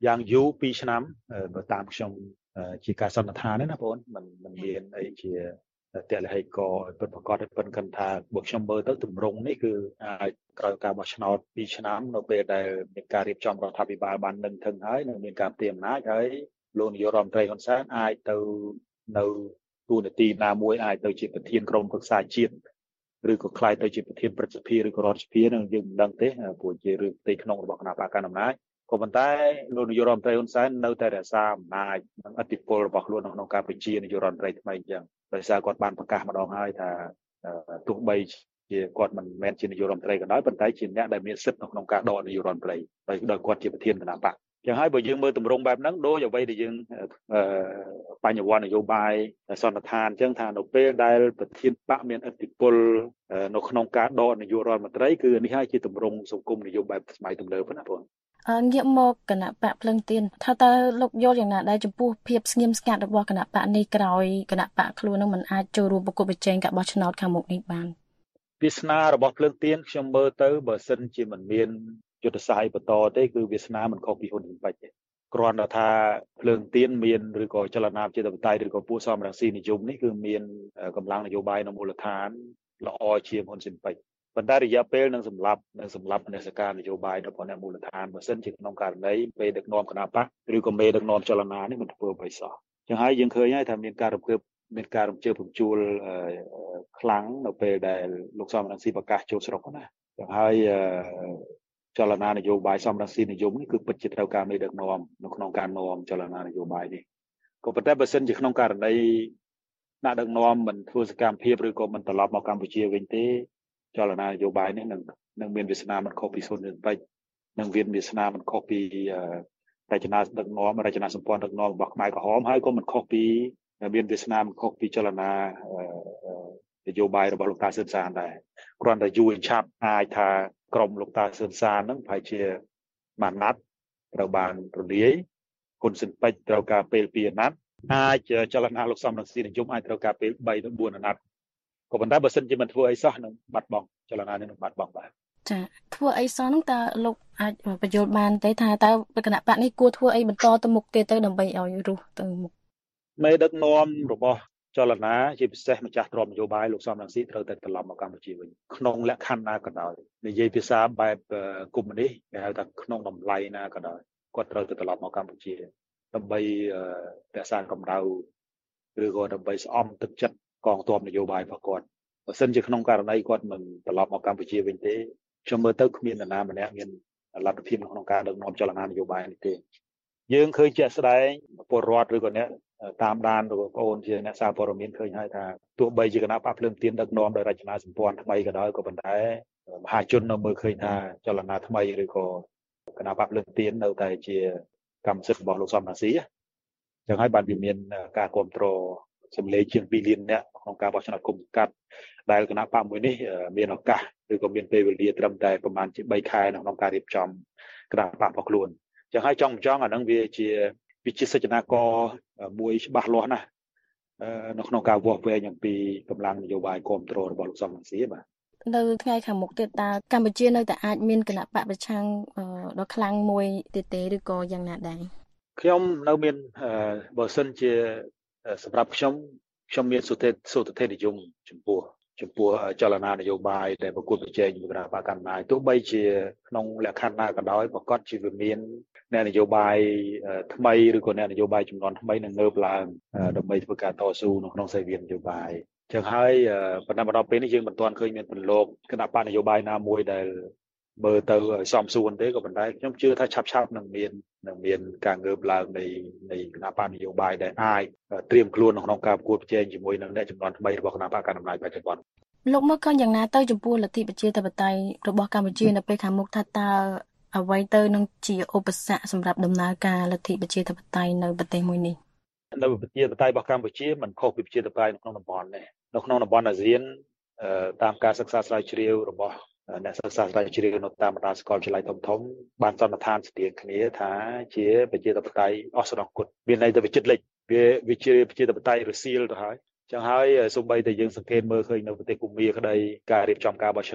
យ៉ាងយូរ2ឆ្នាំបើតាមខ្ញុំជាការសន្និដ្ឋានណាបងមិនមានអីជាតលហេកពិតប្រកបពិតគិតថាបើខ្ញុំមើលទៅទម្រង់នេះគឺអាចក្រោយការបោះឆ្នោត2ឆ្នាំនៅពេលដែលមានការរៀបចំរដ្ឋាភិបាលបាននឹងធឹងហើយនឹងមានការផ្ទេរអំណាចហើយលោកនាយករដ្ឋមន្ត្រីហ៊ុនសែនអាចទៅនៅទូនាទីណាមួយអាចទៅជាប្រធានក្រុមប្រឹក្សាជាតិឬក៏ខ្លាយទៅជាប្រធានព្រឹទ្ធសភាឬក៏រដ្ឋសភានឹងយើងមិនដឹងទេព្រោះជារឿងផ្ទៃក្នុងរបស់គណៈបកកណ្ដាលអំណាចក៏ប៉ុន្តែលោកនាយករដ្ឋមន្ត្រីហ៊ុនសែននៅតែរក្សាអំណាចនិងឥទ្ធិពលរបស់ខ្លួនក្នុងការបញ្ជានាយករដ្ឋមន្ត្រីថ្មីអញ្ចឹងដោយសារគាត់បានប្រកាសម្ដងហើយថាទោះបីជាគាត់មិនមែនជានាយករដ្ឋមន្ត្រីក៏ដោយប៉ុន្តែជាអ្នកដែលមានសិទ្ធិក្នុងការដកនាយករដ្ឋមន្ត្រីដោយគាត់ជាប្រធានគណៈបកចឹងហើយបើយើងមើលទម្រង់បែបហ្នឹងដូចអ្វីដែលយើងបញ្ញវន្តនយោបាយសន្និដ្ឋានអញ្ចឹងថានៅពេលដែលប្រធានបកមានឥទ្ធិពលនៅក្នុងការដកនាយករដ្ឋមន្ត្រីគឺនេះហើយជាទម្រង់សង្គមនយោបាយសម័យទំនើបណាបងងាកមកគណៈបកភ្លឹងទៀនថាតើលោកយល់យ៉ាងណាដែរចំពោះភាពស្ងៀមស្ងាត់របស់គណៈបកនេះក្រោយគណៈបកខ្លួននឹងមិនអាចចូលរួមប្រគល់ប្រជែងការបោះឆ្នោតខាងមុខនេះបានវាសនារបស់ភ្លើងទៀនខ្ញុំមើលទៅបើសិនជាមិនមានយុទ្ធសាស្ត្របន្តទេគឺវាសនាមិនខុសពីហ៊ុនស៊ិនប៉ិចទេគ្រាន់តែថាភ្លើងទៀនមានឬក៏ចលនាប្រជាធិបតេយ្យឬក៏ពួកសមរង្ស៊ីនិយមនេះគឺមានកម្លាំងនយោបាយនៅមូលដ្ឋានល្អជាងហ៊ុនស៊ិនប៉ិចប៉ុន្តែរយៈពេលនឹងសម្រាប់មនសិការនយោបាយរបស់អ្នកមូលដ្ឋានបើសិនជាក្នុងករណីពេលដឹកនាំគណៈបកឬក៏មេដឹកនាំចលនានេះមិនធ្វើអ្វីសោះចឹងហើយយើងឃើញហើយថាមានការរំជើបរំជួលខ្លាំងនៅពេលដែលលោកសមរង្ស៊ីប្រកាសចូលស្រុកណាចឹងហើយចលនានយោបាយសមរង្ស៊ីនិយមនេះគឺពិតជាត្រូវការមេដឹកនាំនៅក្នុងការនាំចលនានយោបាយនេះក៏ប៉ុន្តែបើសិនជាក្នុងករណីអ្នកដឹកនាំមិនធ្វើសកម្មភាពឬក៏មិនត្រឡប់មកកម្ពុជាវិញទេចលនានយោបាយនេះនឹងមានវាសនាមិនខុសពីហ៊ុនស៊ិនប៉ិចនឹងមានវាសនាមិនខុសពីរចនាដឹកនាំរចនាសម្ព័ន្ធដឹកនាំរបស់ខ្មែរក្រហមហើយក៏មិនខុសពីមានវាសនាមិនខុសពីចលនានយោបាយរបស់លោកតាសឿនសានដែរគ្រាន់តែយូរឆាប់អាចថាក្រុមលោកតាសឿនសានហ្នឹងប្រហែលជាមួយអាណត្តិត្រូវបានរលាយហ៊ុនស៊ិនប៉ិចត្រូវការពេល2អាណត្តិអាចចលនាលោកសំរងស៊ីនិយមអាចត្រូវការពេល3ទៅ4អាណត្តិក៏ប៉ុន្តែបើសិនជាមិនធ្វើអីសោះនឹងបាត់បង់ចលនានេះនឹងបាត់បង់បាទចាធ្វើអីសោះហ្នឹងតើលោកអាចបញ្យល់បានទេថាតើគណៈបកនេះគួរធ្វើអីបន្តទៅមុខទៀតទៅដើម្បីឲ្យរស់ទៅមុខមេដឹកនាំរបស់ចលនាជាពិសេសម្ចាស់ទ្រព្យនយោបាយលោកសំរងស៊ីត្រូវតែត្រឡប់មកកម្ពុជាវិញក្នុងលក្ខខណ្ឌណាក៏ដោយនិយាយភាសាបែបកុម្មុយនីសគេហៅថាក្នុងតម្លៃណាក៏ដោយគាត់ត្រូវតែត្រឡប់មកកម្ពុជាដើម្បីរក្សាកម្ដៅឬក៏ដើម្បីស្អំទឹកចិត្តកងទ័ពនយោបាយរបស់គាត់បើសិនជាក្នុងករណីគាត់មិនត្រឡប់មកកម្ពុជាវិញទេខ្ញុំមើលទៅគ្មាននរណាម្នាក់មានលទ្ធភាពក្នុងការដឹកនាំចលនានយោបាយនេះទេយើងឃើញជាក់ស្ដែងពលរដ្ឋឬក៏អ្នកតាមដានឬបងប្អូនជាអ្នកសារព័ត៌មានឃើញហើយថាទោះបីជាគណៈបកភ្លើងទៀនដឹកនាំដោយរចនាសម្ព័ន្ធថ្មីក៏ដោយក៏ប៉ុន្តែមហាជននៅមើលឃើញថាចលនាថ្មីឬក៏គណៈបកភ្លើងទៀននៅតែជាកម្មសិទ្ធិរបស់លោកសំរងស៊ីចឹងហើយបានវាមានការគ្រប់គ្រងសម្លេងជាង2លានអ្នកក្នុងការបោះឆ្នោតគុំសង្កាត់ដែលគណៈបកមួយនេះមានឱកាសឬក៏មានពេលវេលាត្រឹមតែប្រហែលជា3ខែក្នុងការរៀបចំគណៈបករបស់ខ្លួនចឹងហើយចង់អាហ្នឹងវាជាសច្ចនាករមួយច្បាស់លាស់ណាស់នៅក្នុងការវាស់វែងអំពីកម្លាំងនយោបាយគ្រប់គ្រងរបស់លោកសំរងស៊ីបាទនៅថ្ងៃខាងមុខទៀតតើកម្ពុជានៅតែអាចមានគណៈបកប្រឆាំងដ៏ខ្លាំងមួយទៀតទេឬក៏យ៉ាងណាដែរខ្ញុំនៅមានបើសិនជាសម្រាប់ខ្ញុំមានសុទិដ្ឋិនិយមចំពោះចលនានយោបាយដែលប្រកួតប្រជែងvớiគណៈបកកណ្ដាលទោះបីជាក្នុងលក្ខខណ្ឌណាក៏ដោយប្រកាសជាវាមានអ្នកនយោបាយថ្មីឬក៏អ្នកនយោបាយចំនួនថ្មីនឹងងើបឡើងដើម្បីធ្វើការតស៊ូនៅក្នុងសេវានយោបាយចឹងហើយប៉ុន្តែមកដល់ពេលនេះយើងមិនទាន់ឃើញមានពលលោកគណៈបកនយោបាយណាមួយដែលមើលទៅសមសួនទេក៏ប៉ុន្តែខ្ញុំជឿថាឆាប់នឹងមានការងើបឡើងនៃគណៈបកនយោបាយដែលអាចត្រៀមខ្លួនក្នុងការប្រកួតប្រជែងជាមួយនឹងអ្នកចំនួនថ្មីរបស់គណៈបកកណ្ដាលអំណាចបច្ចុប្បន្នលោកមើលឃើញយ៉ាងណាទៅចំពោះលទ្ធិប្រជាធិបតេយ្យរបស់កម្ពុជានៅពេលខាងមុខថាតើអ្វីទៅនឹងជាឧបសគ្គសម្រាប់ដំណើរការលទ្ធិប្រជាធិបតេយ្យនៅប្រទេសមួយនេះនៅប្រជាធិបតេយ្យរបស់កម្ពុជាមិនខុសពីប្រជាធិបតេយ្យនៅក្នុងតំបន់ទេនៅក្នុងតំបន់អាស៊ានតាមការសិក្សាស្រាវជ្រាវរបស់អ្នកសិក្សាស្រាវជ្រាវនៅតាមបណ្ដាសាកលវិទ្យាល័យធំបានសន្និដ្ឋានស្តីងគ្នាថាជាប្រជាធិបតេយ្យអស់ស្រង់គុតមានន័យថាវាចិត្តលិចវាជាប្រជាធិបតេយ្យរសៀលទៅហើយចឹងហើយសូម្បីតែយើងសង្កេតមើលឃើញនៅប្រទេសកូម៉ាក្តីការរៀបចំការបោះឆ្នោត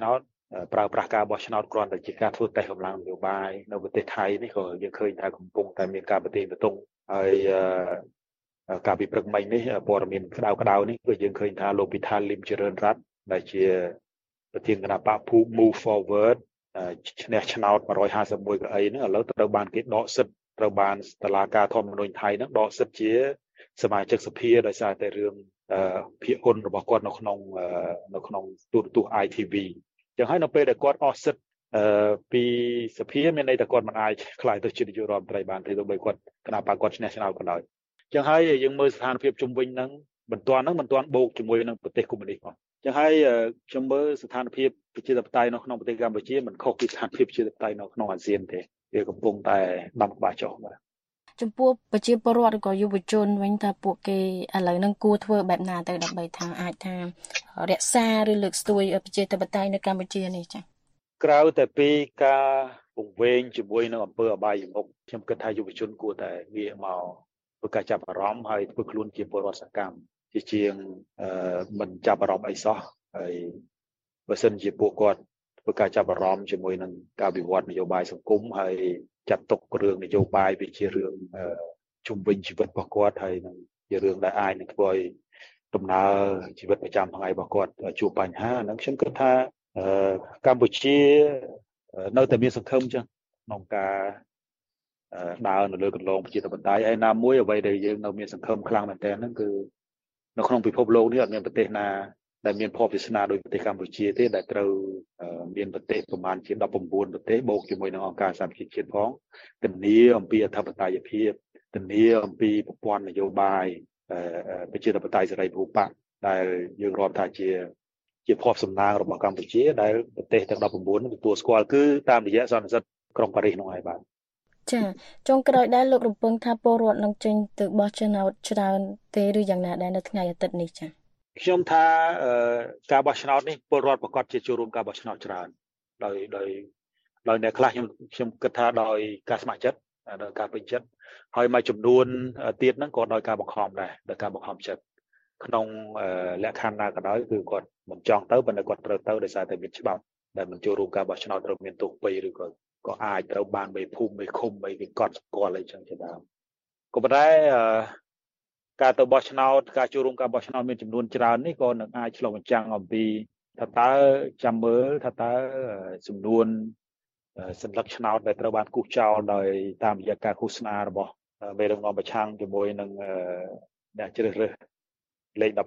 ប្រើប្រាស់ការបោះឆ្នោតគ្រាន់តែជាការធ្វើតេស្តកម្លាំងនយោបាយនៅប្រទេសថៃនេះក៏យើងឃើញថាកំពុងតែមានការប្រតិបត្តិហើយការពិព្រឹកមិញនេះព័ត៌មានក្តៅនេះគឺយើងឃើញថាលោកពិថាលីមចរិនរ័ត្នដែលជាប្រធានគណៈបក Move Forward ឈ្នះឆ្នោត151កៅអីហ្នឹងឥឡូវត្រូវបានគេដកសិទ្ធិត្រូវបានតុលាការធម្មនុញ្ញថៃហ្នឹងដកសិទ្ធិជាសមាជិកសភាដោយសារតែរឿងភាគហ៊ុនរបស់គាត់នៅក្នុងទូរទស្សន៍ ITV ចឹងហើយនៅពេលដែលគាត់អស់សិទ្ធិពីសភាមានន័យថាគាត់មិនអាចខ្លាយទៅជានាយករដ្ឋមន្ត្រីបានទេទោះបីគាត់គណៈបកគាត់ឈ្នះឆ្នោតក៏ដោយចឹងហើយយើងមើលស្ថានភាពជុំវិញហ្នឹងមិនទាន់បូកជាមួយនឹងប្រទេសកុម្មុយនីសផងចឹងហើយខ្ញុំមើលស្ថានភាពប្រជាធិបតេយ្យនៅក្នុងប្រទេសកម្ពុជាមិនខុសពីស្ថានភាពប្រជាធិបតេយ្យនៅក្នុងអាស៊ានទេវាកំពុងតែដាំក្បាលចុះបាទចំពោះប្រជាពលរដ្ឋឬក៏យុវជនវិញថាពួកគេឥឡូវហ្នឹងគួរធ្វើបែបណាទៅដើម្បីថាអាចថារក្សាឬលើកស្ទួយប្រជាធិបតេយ្យនៅកម្ពុជានេះចា៎ក្រៅតែពីការពង្វេងជាមួយនឹងអំពើអបាយមុខខ្ញុំគិតថាយុវជនគួរតែងាកមកធ្វើការចាប់អារម្មណ៍ហើយធ្វើខ្លួនជាពលរដ្ឋសកម្មជាងមិនចាប់អារម្មណ៍អីសោះហើយបើសិនជាពួកគាត់ធ្វើការចាប់អារម្មណ៍ជាមួយនឹងការវិវត្តនយោបាយសង្គមហើយចាត់ទុករឿងនយោបាយវាជារឿងជំវិញជីវិតរបស់គាត់ហើយនឹងជារឿងដែលអាចនឹងធ្វើឲ្យដំណើរជីវិតប្រចាំថ្ងៃរបស់គាត់ជួបបញ្ហាហ្នឹងខ្ញុំគិតថាកម្ពុជានៅតែមានសង្ឃឹមចឹងក្នុងការដើរនៅលើកន្លងប្រជាធិបតេយ្យហើយណាមួយអ្វីដែលយើងនៅមានសង្ឃឹមខ្លាំងមែនទែនហ្នឹងគឺនៅក្នុងពិភពលោកនេះអត់មានប្រទេសណាដែលមានភ័ព្វវាសនាដូចប្រទេសកម្ពុជាទេដែលត្រូវមានប្រទេសប្រមាណជា19ប្រទេសបូកជាមួយនឹងអង្គការសហប្រជាជាតិផងធានាអំពីអធិបតេយ្យភាពធានាអំពីប្រព័ន្ធនយោបាយប្រជាធិបតេយ្យសេរីពហុបកដែលយើងរាប់ថាជាភ័ព្វសំណាងរបស់កម្ពុជាដែលប្រទេសទាំង19នេះទទួលស្គាល់គឺតាមរយៈសន្និសីទក្រុងប៉ារីសនោះហើយបាទចាចុងក្រោយដែរលោករំពឹងថាពលរដ្ឋនឹងចេញទៅបោះឆ្នោតច្រើនទេឬយ៉ាងណាដែរនៅថ្ងៃអាទិត្យនេះចាខ្ញុំថាការបោះឆ្នោតនេះពលរដ្ឋប្រកាសជាចូលរួមការបោះឆ្នោតច្រើនដោយអ្នកខ្លះខ្ញុំគិតថាដោយការស្ម័គ្រចិត្តដោយការពេញចិត្តហើយមួយចំនួនទៀតហ្នឹងក៏ដោយការបង្ខំដែរដោយការបង្ខំចិត្តក្នុងលក្ខខណ្ឌណាក៏ដោយគឺគាត់មិនចង់ទៅប៉ុន្តែគាត់ត្រូវទៅដោយសារតែមានច្បាប់ដែលមិនចូលរួមការបោះឆ្នោតត្រូវមានទោស2ឬក៏អាចត្រូវបានមេភូមិមេឃុំអីគេកត់ស្គាល់អីចឹងជាដើមក៏ប៉ុន្តែការទៅបោះឆ្នោតការចូលរួមការបោះឆ្នោតមានចំនួនច្រើននេះក៏នឹងអាចឆ្លុះបញ្ចាំងអំពីថាតើចាំមើលថាតើចំនួនសញ្ញាឆ្នោតដែលត្រូវបានគូសចោលដោយតាមរយៈការឃោសនារបស់មេដឹកនាំប្រឆាំងជាមួយនឹងអ្នកជ្រើសរើសលេខ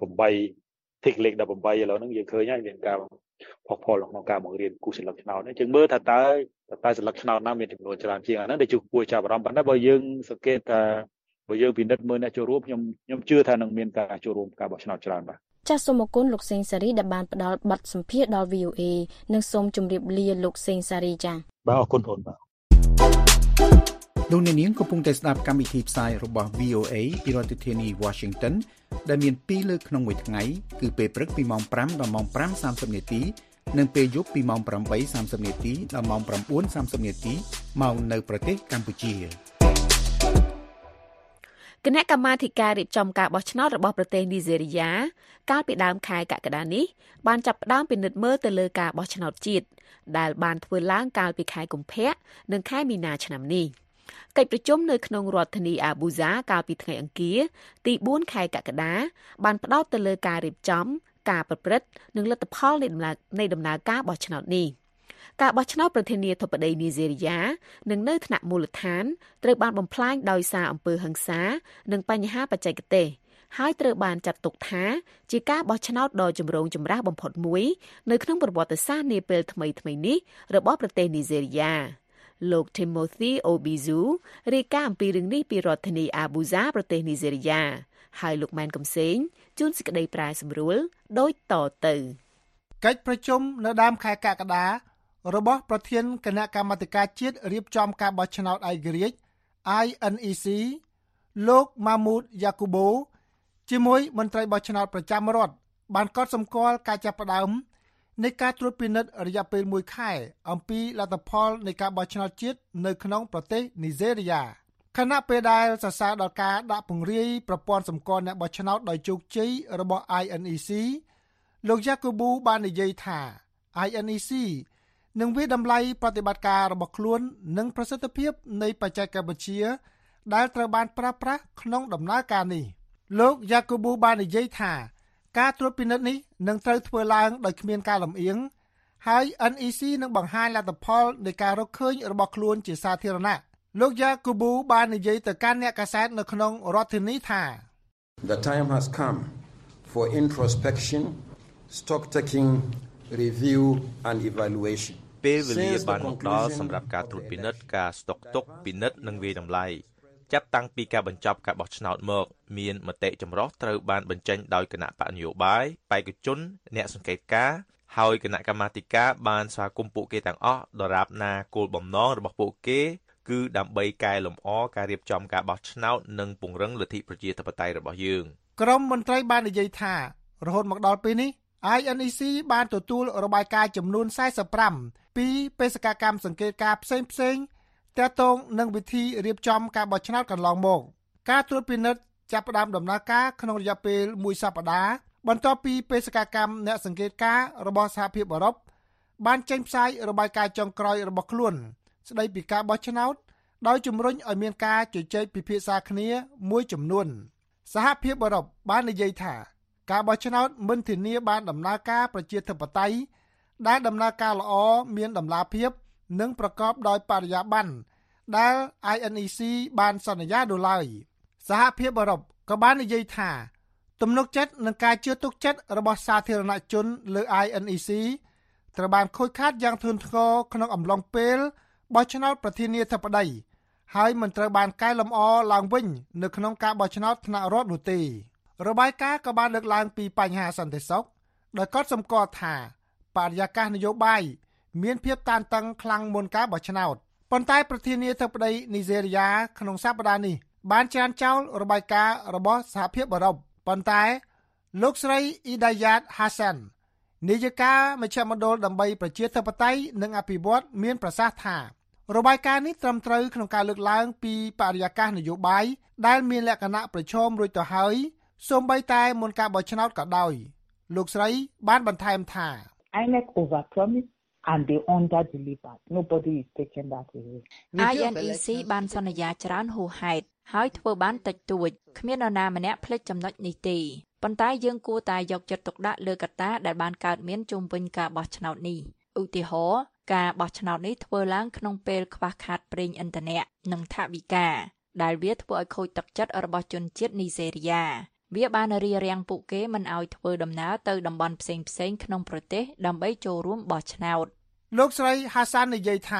18 tick លេខ18ឥឡូវហ្នឹងយើងឃើញហើយមានការផុសផុលក្នុងការបង្រៀនគូសសញ្ញាឆ្នោតនេះយើងមើលថាតើសញ្ញាឆ្នោតណាមានចំនួនច្រើនជាងអាហ្នឹងដែលគួរចាប់អារម្មណ៍ប៉ុន្តែបើយើងសង្កេតថាបើយើងពិនិត្យមើលអ្នកចូលរួមខ្ញុំជឿថានឹងមានការចូលរួមការបោះឆ្នោតច្រើនបាទចាសសូមអរគុណលោកសេងសារីដែលបានផ្ដល់បទសម្ភាសន៍ដល់ VOA និងសូមជម្រាបលាលោកសេងសារីចា៎បាទអរគុណបងបាទលោកអ្នកនាងកំពុងតែស្ដាប់កម្មវិធីផ្សាយរបស់ VOA ពីរដ្ឋធានី Washington ដែលមាន2លើកក្នុងមួយថ្ងៃគឺពេលព្រឹកពីម៉ោង5ដល់ម៉ោង 5:30 នាទីនិងពេលយប់ពីម៉ោង 8:30 នាទីដល់ម៉ោង 9:30 នាទីមកនៅប្រទេសកម្ពុជាគណៈកម្មាធិការរៀបចំការបោះឆ្នោតរបស់ប្រទេសនីហ្សេរីយ៉ាកាលពីដើមខែកក្កដានេះបានចាប់ផ្ដើមពិនិត្យមើលទៅលើការបោះឆ្នោតជាតិដែលបានធ្វើឡើងកាលពីខែកុម្ភៈនិងខែមីនាឆ្នាំនេះកិច្ចប្រជុំនៅក្នុងរដ្ឋធានីអាប៊ូហ្សាកាលពីថ្ងៃអង្គារទី4ខែកក្កដាបានផ្ដោតទៅលើការរៀបចំការប្រព្រឹត្តនិងលទ្ធផលនៃដំណើរការបោះឆ្នោតនេះការបោះឆ្នោតប្រធានាធិបតីនីហ្សេរីយ៉ានឹងនៅថ្នាក់មូលដ្ឋានត្រូវបានបំផ្លាញដោយសារអំពើហិង្សានិងបញ្ហាបច្ចេកទេសហើយត្រូវបានចាត់ទុកថាជាការបោះឆ្នោតដ៏ចម្រូងចម្រាសបំផុតមួយនៅក្នុងប្រវត្តិសាស្ត្រនាពេលថ្មីៗនេះរបស់ប្រទេសនីហ្សេរីយ៉ាលោក Timothy Obizu រាយការណ៍អំពីរឿងនេះពីរដ្ឋធានីអាប៊ូហ្សាប្រទេសនីហ្សេរីយ៉ាហើយលោកម៉ែនកំសែងជួនសេចក្តីប្រាយសម្រួលដូចតទៅកិច្ចប្រជុំនៅដើមខែកក្កដារបស់ប្រធានគណៈកម្មាធិការជាតិរៀបចំការបោះឆ្នោតឯករាជ្យ INEC លោក Mahmoud Yakubu ជាមួយមន្ត្រីបោះឆ្នោតប្រចាំរដ្ឋបានកត់សម្គាល់ការចាប់ផ្ដើមនៃការត្រួតពិនិត្យរយៈពេល1ខែអំពីលទ្ធផលនៃការបោះឆ្នោតជាតិនៅក្នុងប្រទេសនីហ្សេរីយ៉ាខណៈពេលដែលសរសើរដល់ការដាក់ពង្រាយប្រព័ន្ធសម្គាល់អ្នកបោះឆ្នោតដោយជោគជ័យរបស់ INEC លោក Yakubu បាននិយាយថា INEC និងវាតម្លៃប្រតិបត្តិការរបស់ខ្លួននិងប្រសិទ្ធភាពនៃបច្ចេកវិទ្យាដែលត្រូវបានប្រើប្រាស់ក្នុងដំណើរការនេះលោកយ៉ាកូប៊ូបាននិយាយថាការត្រួតពិនិត្យនេះនឹងត្រូវធ្វើឡើងដោយគ្មានការលំអៀងហើយ NEC នឹងបង្ហាញលទ្ធផលនៃការរកឃើញរបស់ខ្លួនជាសាធារណៈលោកយ៉ាកូប៊ូបាននិយាយទៅកាន់អ្នកកាសែតនៅក្នុងរដ្ឋធានីថា The time has come for introspection, stock taking, review and evaluation. ពេលវេលាបានមកដល់សម្រាប់ការត្រួតពិនិត្យការស្តុកទុកពិនិត្យនិងវាយតម្លៃចាប់តាំងពីការបញ្ចប់ការបោះឆ្នោតមកមានមតិចម្រុះត្រូវបានបញ្ចេញដោយគណៈបកនយោបាយបេក្ខជនអ្នកសង្កេតការណ៍ហើយគណៈកម្មាធិការបានស្វាគមន៍ពួកគេទាំងអស់ដរាបណាគោលបំណងរបស់ពួកគេគឺដើម្បីកែលម្អការរៀបចំការបោះឆ្នោតនិងពង្រឹងលទ្ធិប្រជាធិបតេយ្យរបស់យើងក្រុមមន្ត្រីបាននិយាយថារហូតមកដល់ពេលនេះ INEC បានទទួលរបាយការណ៍ចំនួន45ពីបេសកកម្មសង្កេតការផ្សេងៗទាក់ទងនឹងវិធីរៀបចំការបោះឆ្នោតកន្លងមកការត្រួតពិនិត្យចាប់ផ្ដើមដំណើរការក្នុងរយៈពេល1សប្តាហ៍បន្ទាប់ពីបេសកកម្មអ្នកសង្កេតការរបស់សហភាពអឺរ៉ុបបានចេញផ្សាយរបាយការណ៍ចុងក្រោយរបស់ខ្លួនស្ដីពីការបោះឆ្នោតដោយជំរុញឲ្យមានការជជែកពិភាក្សាគ្នាមួយចំនួនសហភាពអឺរ៉ុបបាននិយាយថាការបោះឆ្នោតមិនធានាបានដំណើរការប្រជាធិបតេយ្យដែលដំណើរការល្អមានតម្លាភាពនិងប្រកបដោយបរិយាបន្នដែល INEC បានសន្យានោះឡើយសហភាពអឺរ៉ុបក៏បាននិយាយថាទំនុកចិត្តនិងការជឿទុកចិត្តរបស់សាធារណជនលើ INEC ត្រូវបានខូចខាតយ៉ាងធ្ងន់ធ្ងរក្នុងអំឡុងពេលបោះឆ្នោតប្រធានាធិបតីហើយមិនត្រូវបានកែលម្អឡើងវិញនៅក្នុងការបោះឆ្នោតថ្នាក់រដ្ឋនោះទេរបាយការណ៍ក៏បានលើកឡើងពីបញ្ហាសន្តិសុខដោយកត់សម្គាល់ថាបរិយាកាសនយោបាយមានភាពតានតឹងខ្លាំងមុនការបោះឆ្នោតប៉ុន្តែប្រធានាធិបតីនីហ្សេរីយ៉ាក្នុងសប្តាហ៍នេះបានច្រានចោលរបាយការណ៍របស់សហភាពអឺរ៉ុបប៉ុន្តែលោកស្រីអ៊ីដាយ៉ាតហាសាននាយិកាមជ្ឈមណ្ឌលដើម្បីប្រជាធិបតេយ្យនិងអភិវឌ្ឍមានប្រសាសន៍ថារបាយការណ៍នេះត្រឹមត្រូវក្នុងការលើកឡើងពីបរិយាកាសនយោបាយដែលមានលក្ខណៈប្រឈមរួចទៅហើយសូម្បីតែមុនការបោះឆ្នោតក៏ដោយលោកស្រីបានបន្ថែមថា INEC overpromised and they under-delivered. Nobody is taking that away. INEC បានសន្យាច្រើនហួសហេតុហើយធ្វើបានតិចតួចគ្មាននរណាម្នាក់ភ្លេចចំណុចនេះទេប៉ុន្តែយើងគួរតែយកចិត្តទុកដាក់លើកត្តាដែលបានកើតមានជុំវិញការបោះឆ្នោតនេះឧទាហរណ៍ការបោះឆ្នោតនេះធ្វើឡើងក្នុងពេលខ្វះខាតប្រេងឥន្ធនៈនិងថវិកាដែលវាធ្វើឲ្យខូចទឹកចិត្តរបស់ជនជាតិនីហ្សេរីយ៉ាវាបានរារាំងពួកគេមិនឲ្យធ្វើដំណើរទៅតំបន់ផ្សេងៗក្នុងប្រទេសដើម្បីចូលរួមបោះឆ្នោតលោកស្រីហាសាននិយាយថា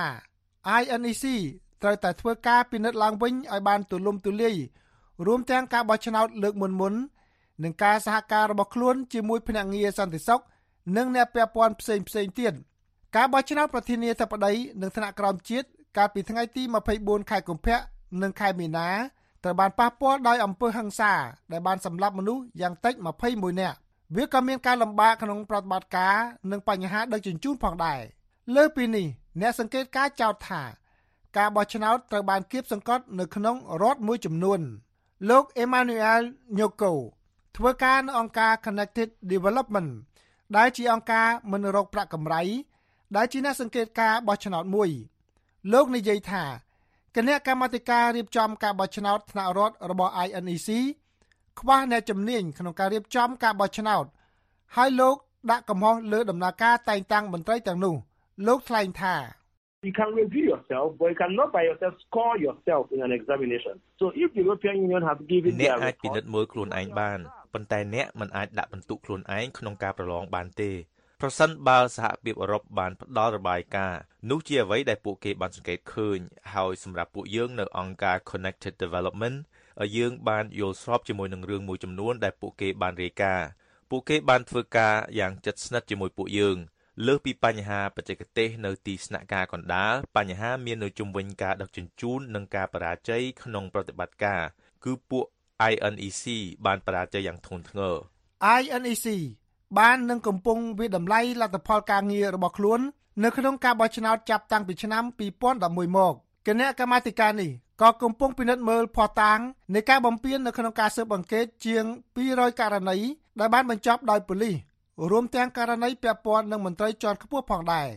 INEC ត្រូវតែធ្វើការពិនិត្យឡើងវិញឲ្យបានទូលំទូលាយរួមទាំងការបោះឆ្នោតលើកមុននិងការសហការរបស់ខ្លួនជាមួយភ្នាក់ងារសន្តិសុខនិងអ្នកពាក់ព័ន្ធផ្សេងទៀតការបោះឆ្នោតប្រធានាធិបតីនិងថ្នាក់ក្រោមជាតិកាលពីថ្ងៃទី24ខែកុម្ភៈនិងខែមីនាត្រូវបានប៉ះពាល់ដោយអំពើហិង្សាដែលបានសម្លាប់មនុស្សយ៉ាងតិច21នាក់វាក៏មានការលំបាកក្នុងប្រតិបត្តិការនិងបញ្ហាដឹកជញ្ជូនផងដែរលើពីនេះអ្នកសង្កេតការចោទថាការបោះឆ្នោតត្រូវបានគៀបសង្កត់នៅក្នុងរដ្ឋមួយចំនួនលោក Emmanuel Nyoko ធ្វើការនៅអង្គការ Connected Development ដែលជាអង្គការមិនរកប្រាក់កម្រៃដែលជាអ្នកសង្កេតការបោះឆ្នោតមួយលោកនិយាយថាគណៈកម្មាធិការរៀបចំការបោះឆ្នោតថ្នាក់រដ្ឋរបស់ INEC ខ្វះអ្នកជំនាញក្នុងការរៀបចំការបោះឆ្នោតហើយលោកដាក់កំហុសលើដំណើរការតែងតាំងមន្ត្រីទាំងនោះលោកថ្លែងថា You can review yourself, but you cannot by yourself score yourself in an examination. So if the European Union have given their អ្នកអាចពិនិត្យមើលខ្លួនឯងបានប៉ុន្តែអ្នកមិនអាចដាក់បន្ទុកខ្លួនឯងក្នុងការប្រឡងបានទេប្រសិនបើសហភាពអឺរ៉ុបបានផ្ដល់របាយការណ៍នោះជាអ្វីដែលពួកគេបានសង្កេតឃើញហើយសម្រាប់ពួកយើងនៅអង្គការ Connected Development យើងបានយល់ស្របជាមួយនឹងរឿងមួយចំនួនដែលពួកគេបានរាយការណ៍ពួកគេបានធ្វើការយ៉ាងជិតស្និទ្ធជាមួយពួកយើងលើសពីបញ្ហាបច្ចេកទេសនៅទីស្នាក់ការកណ្ដាលបញ្ហាមាននៅជុំវិញការដឹកជញ្ជូននិងការបរាជ័យក្នុងប្រតិបត្តិការគឺពួក INEC បានបរាជ័យយ៉ាងធ្ងន់ធ្ងរ INEC បាននឹងកំពុងវិតម្លៃលទ្ធផលការងាររបស់ខ្លួននៅក្នុងការបោះឆ្នោតចាប់តាំងពីឆ្នាំ2011មកគណៈកម្មាធិការនេះក៏កំពុងពិនិត្យមើលភស្តុតាងនៃការបំពាននៅក្នុងការស៊ើបអង្កេតជាង200ករណីដែលបានបញ្ចប់ដោយប៉ូលីសរួមទាំងករណីពាក់ព័ន្ធនឹងមន្ត្រីជាន់ខ្ពស់ផងដែរ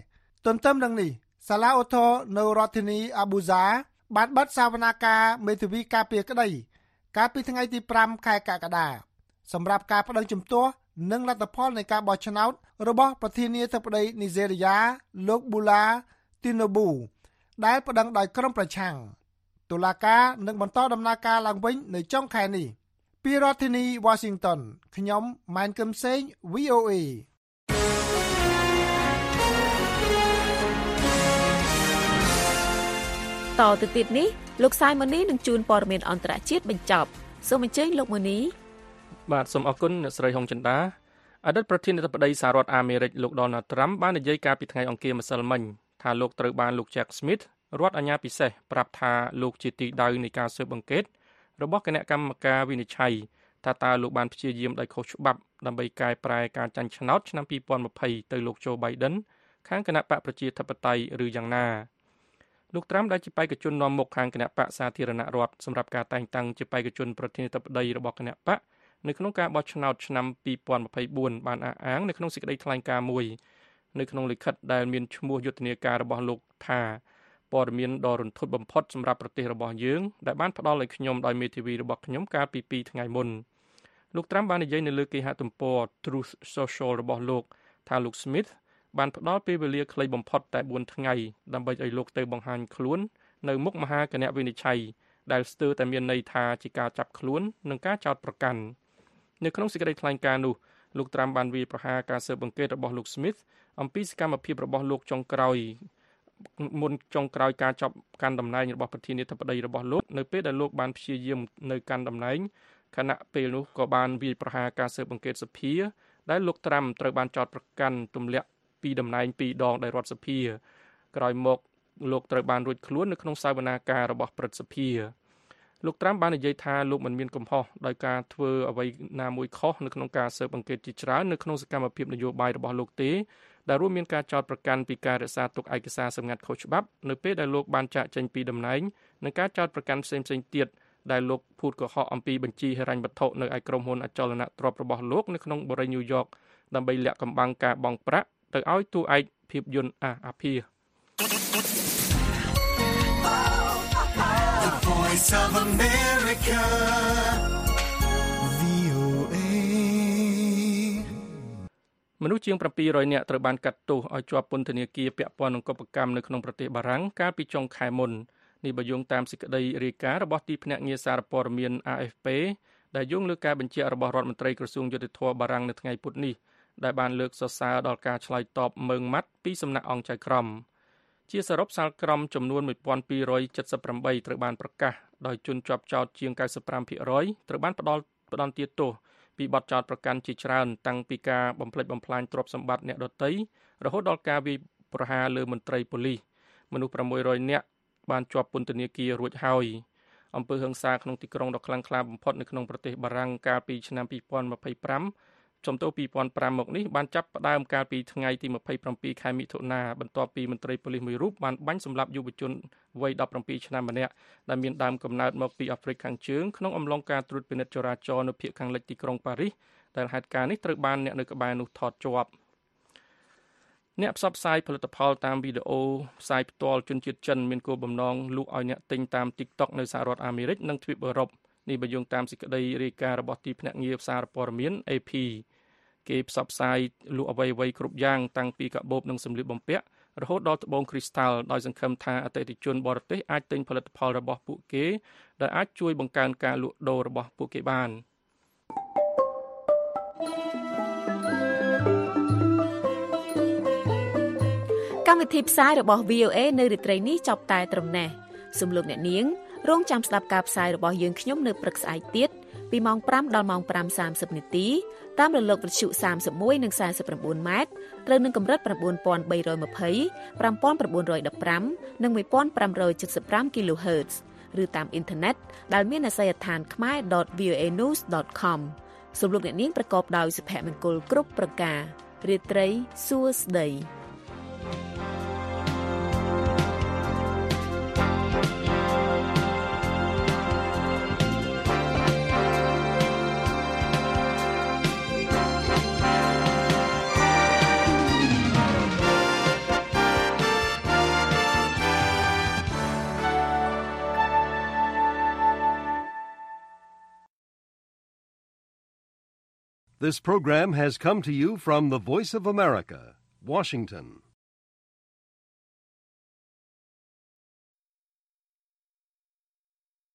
ទន្ទឹមនឹងនេះសាលាឧទ្ធរណ៍នៅរដ្ឋធានីអាប៊ូហ្សាបានបិទសវនាការមេធាវីការពារក្តីកាលពីថ្ងៃទី5ខែកក្កដាសម្រាប់ការប្តឹងជំទាស់និងលទ្ធផលនៃការបោះឆ្នោតរបស់ប្រធានាធិបតីនីហ្សេរីយ៉ាលោកប៊ូឡាទីណូប៊ូដែលប្តឹងដោយក្រុមប្រឆាំងតុលាការនឹងបន្តដំណើរការឡើងវិញនៅចុងខែនេះពីរដ្ឋធានី Washington ខ្ញុំម៉ែនកឹមសេង VOA តទៅទៀតនេះលោកសាយម៉ូនីនឹងជួនព័ត៌មានអន្តរជាតិបញ្ចប់សូមអញ្ជើញលោកម៉ូនីបាទសូមអរគុណអ្នកស្រីហុងចិន្តាអតីតប្រធានាធិបតីសហរដ្ឋអាមេរិកលោក Donald Trump បាននិយាយកាលពីថ្ងៃអង្គារម្សិលមិញថាលោកត្រូវបានលោក Jack Smith រដ្ឋអាជ្ញាពិសេសប្រាប់ថាលោកជាទីដៅនៃការស៊ើបអង្កេតរបស់គណៈកម្មការវិនិច្ឆ័យថាតើលោកបានព្យាយាមដោយខុសច្បាប់ដើម្បីកែប្រែការចាញ់ឆ្នោតឆ្នាំ2020ទៅលោក Joe Biden ខាងគណៈបកប្រជាធិបតេយ្យឬយ៉ាងណាលោក Trump ដែលជាបេក្ខជននាំមុខខាងគណៈបកសាធារណរដ្ឋសម្រាប់ការតែងតាំងជាបេក្ខជនប្រធានាធិបតីរបស់គណៈបកនៅក្នុងការបោះឆ្នោតឆ្នាំ2024បានអះអាងនៅក្នុងសេចក្តីថ្លែងការណ៍មួយនៅក្នុងលិខិតដែលមានឈ្មោះយុទ្ធនាការរបស់លោកថាព័ត៌មានដ៏រន្ធត់បំផុតសម្រាប់ប្រទេសរបស់យើងដែលបានផ្ដល់ឲ្យខ្ញុំដោយមេធាវីរបស់ខ្ញុំកាលពី2ថ្ងៃមុនលោក Trump បាននិយាយនៅលើគេហទំព័រ Truth Social របស់លោកថាលោក Smith បានផ្ដល់ពេលវេលាខ្លីបំផុតតែ4ថ្ងៃដើម្បីឲ្យលោកទៅបង្ហាញខ្លួននៅមុខមហាគណៈវិនិច្ឆ័យដែលស្ទើរតែមានន័យថាជាការចាប់ខ្លួននិងការចោទប្រកាន់នៅក្នុងសេចក្តីថ្លែងការណ៍នោះលោក Trump បានវាយប្រហារការស៊ើបអង្កេតរបស់លោក Smith អំពីសកម្មភាពរបស់លោកចុងក្រោយការចាប់កាន់តំណែងរបស់ប្រធានាធិបតីរបស់លោកនៅពេលដែលលោកបានព្យាយាមនៅកាន់តំណែងខណៈពេលនោះក៏បានវាយប្រហារការស៊ើបអង្កេតសភាដែលលោក Trump ត្រូវបានចោទប្រកាន់ទម្លាក់ពីតំណែង2ដងដោយរដ្ឋសភាក្រោយមកលោកត្រូវបានរួចខ្លួននៅក្នុងសវនាការរបស់ព្រឹទ្ធសភាលោក Trump បាននិយាយថាលោកមិនមានកំហុសដោយការធ្វើអ្វីណាមួយខុសនៅក្នុងការស៊ើបអង្កេតជាច្រើននៅក្នុងសកម្មភាពនយោបាយរបស់លោកទេដែលរួមមានការចោទប្រកាន់ពីការរក្សាទុកឯកសារសម្ងាត់ខុសច្បាប់នៅពេលដែលលោកបានចាកចេញពីតំណែងនិងការចោទប្រកាន់ផ្សេងៗទៀតដែលលោកភូតកុហកអំពីបញ្ជីហិរញ្ញវត្ថុនៅឯក្រុមហ៊ុនអចលនទ្រព្យរបស់លោកនៅក្នុងបូរីញូវយ៉កដើម្បីលាក់កំបាំងការបង់ប្រាក់ទៅឲ្យតួឯកភាពយន្តអាភារ The Voice of America VOA មនុស្សជាង700នាក់ត្រូវបានកាត់ទោសឲ្យជាប់ពន្ធនាគារពាក់ព័ន្ធនឹងកុបកម្មនៅក្នុងប្រទេសបារាំងកាលពីចុងខែមុននេះបើយោងតាមសេចក្តីរាយការណ៍របស់ទីភ្នាក់ងារសារព័ត៌មាន AFP ដែលយោងលើការបញ្ជាក់របស់រដ្ឋមន្ត្រីក្រសួងយុតិធធម៌បារាំងនៅថ្ងៃពុធនេះដែលបានលើកសរសើរដល់ការឆ្លើយតបម៉ឺងម៉ាត់ពីសំណាក់អង្គចៅក្រមជាសរុបសាលក្រមចំនួន1278ត្រូវបានប្រកាសដោយជនជាប់ចោទជាង 95% ត្រូវបានផ្ដន្ទាទោសពីបទចោទប្រកាន់ជាច្រើនតាំងពីការបំផ្លិចបំផ្លាញទ្រព្យសម្បត្តិអ្នកដទៃរហូតដល់ការវាយប្រហារលើមន្ត្រីប៉ូលីសមនុស្ស600នាក់បានជាប់ពន្ធនាគាររួចហើយអំពើហិង្សាក្នុងទីក្រុងដ៏ខ្លាំងក្លាបំផុតនៅក្នុងប្រទេសបារាំងកាលពីឆ្នាំ2025ចំទៅ2005មកនេះបានចាប់ផ្ដើមកាលពីថ្ងៃទី27ខែមិថុនាបន្ទាប់ពីមន្ត្រីប៉ូលីសមួយរូបបានបាញ់សម្លាប់យុវជនវ័យ17ឆ្នាំម្នាក់ដែលមានដើមកំណើតមកពីអាហ្វ្រិកខាងជើងក្នុងអំឡុងការត្រួតពិនិត្យចរាចរណ៍នៅភាគខាងលិចទីក្រុងប៉ារីសដែលហេតុការណ៍នេះត្រូវបានអ្នកនៅក្បែរនោះថតជាប់អ្នកផ្សព្វផ្សាយផលិតផលតាមវីដេអូផ្សាយផ្ទាល់ជនជាតិចិនមានគោលបំណងលក់ឲ្យអ្នកទិញតាម TikTok នៅសហរដ្ឋអាមេរិកនិងទ្វីបអឺរ៉ុបនេះបើយោងតាមសេចក្តីរាយការណ៍របស់ទីភ្នាក់ងារសារព័ត៌មាន AP គេផ្សព្វផ្សាយលក់អ្វីៗគ្រប់យ៉ាងតាំងពីកាបូបនិងសម្លៀកបំពាក់រហូតដល់ត្បូងគ្រីស្តាល់ដោយសង្ឃឹមថាអតិថិជនបរទេសអាចទិញផលិតផលរបស់ពួកគេដែលអាចជួយបង្កើនការលក់ដូររបស់ពួកគេបានកម្មវិធីផ្សាយរបស់ VOA នៅរាត្រីនេះចប់តែត្រឹមនេះសូមលោកអ្នកនាងរងចាំស្ដាប់ការផ្សាយរបស់យើងខ្ញុំនៅព្រឹកស្អែកទៀតពីម៉ោង5ដល់ម៉ោង 5:30 នាទីតាមរលកវិទ្យុ31និង49ម៉ែត្រត្រូវនឹងកម្រិត 9320 5915 និង 1575 kHz ឬតាមអ៊ីនធឺណិតដែលមានអាសយដ្ឋាន khmer.voanews.com សូមលោកអ្នកនាងប្រកបដោយសុភមង្គលគ្រប់ប្រការរាត្រីសួស្តី This program has come to you from the Voice of America, Washington.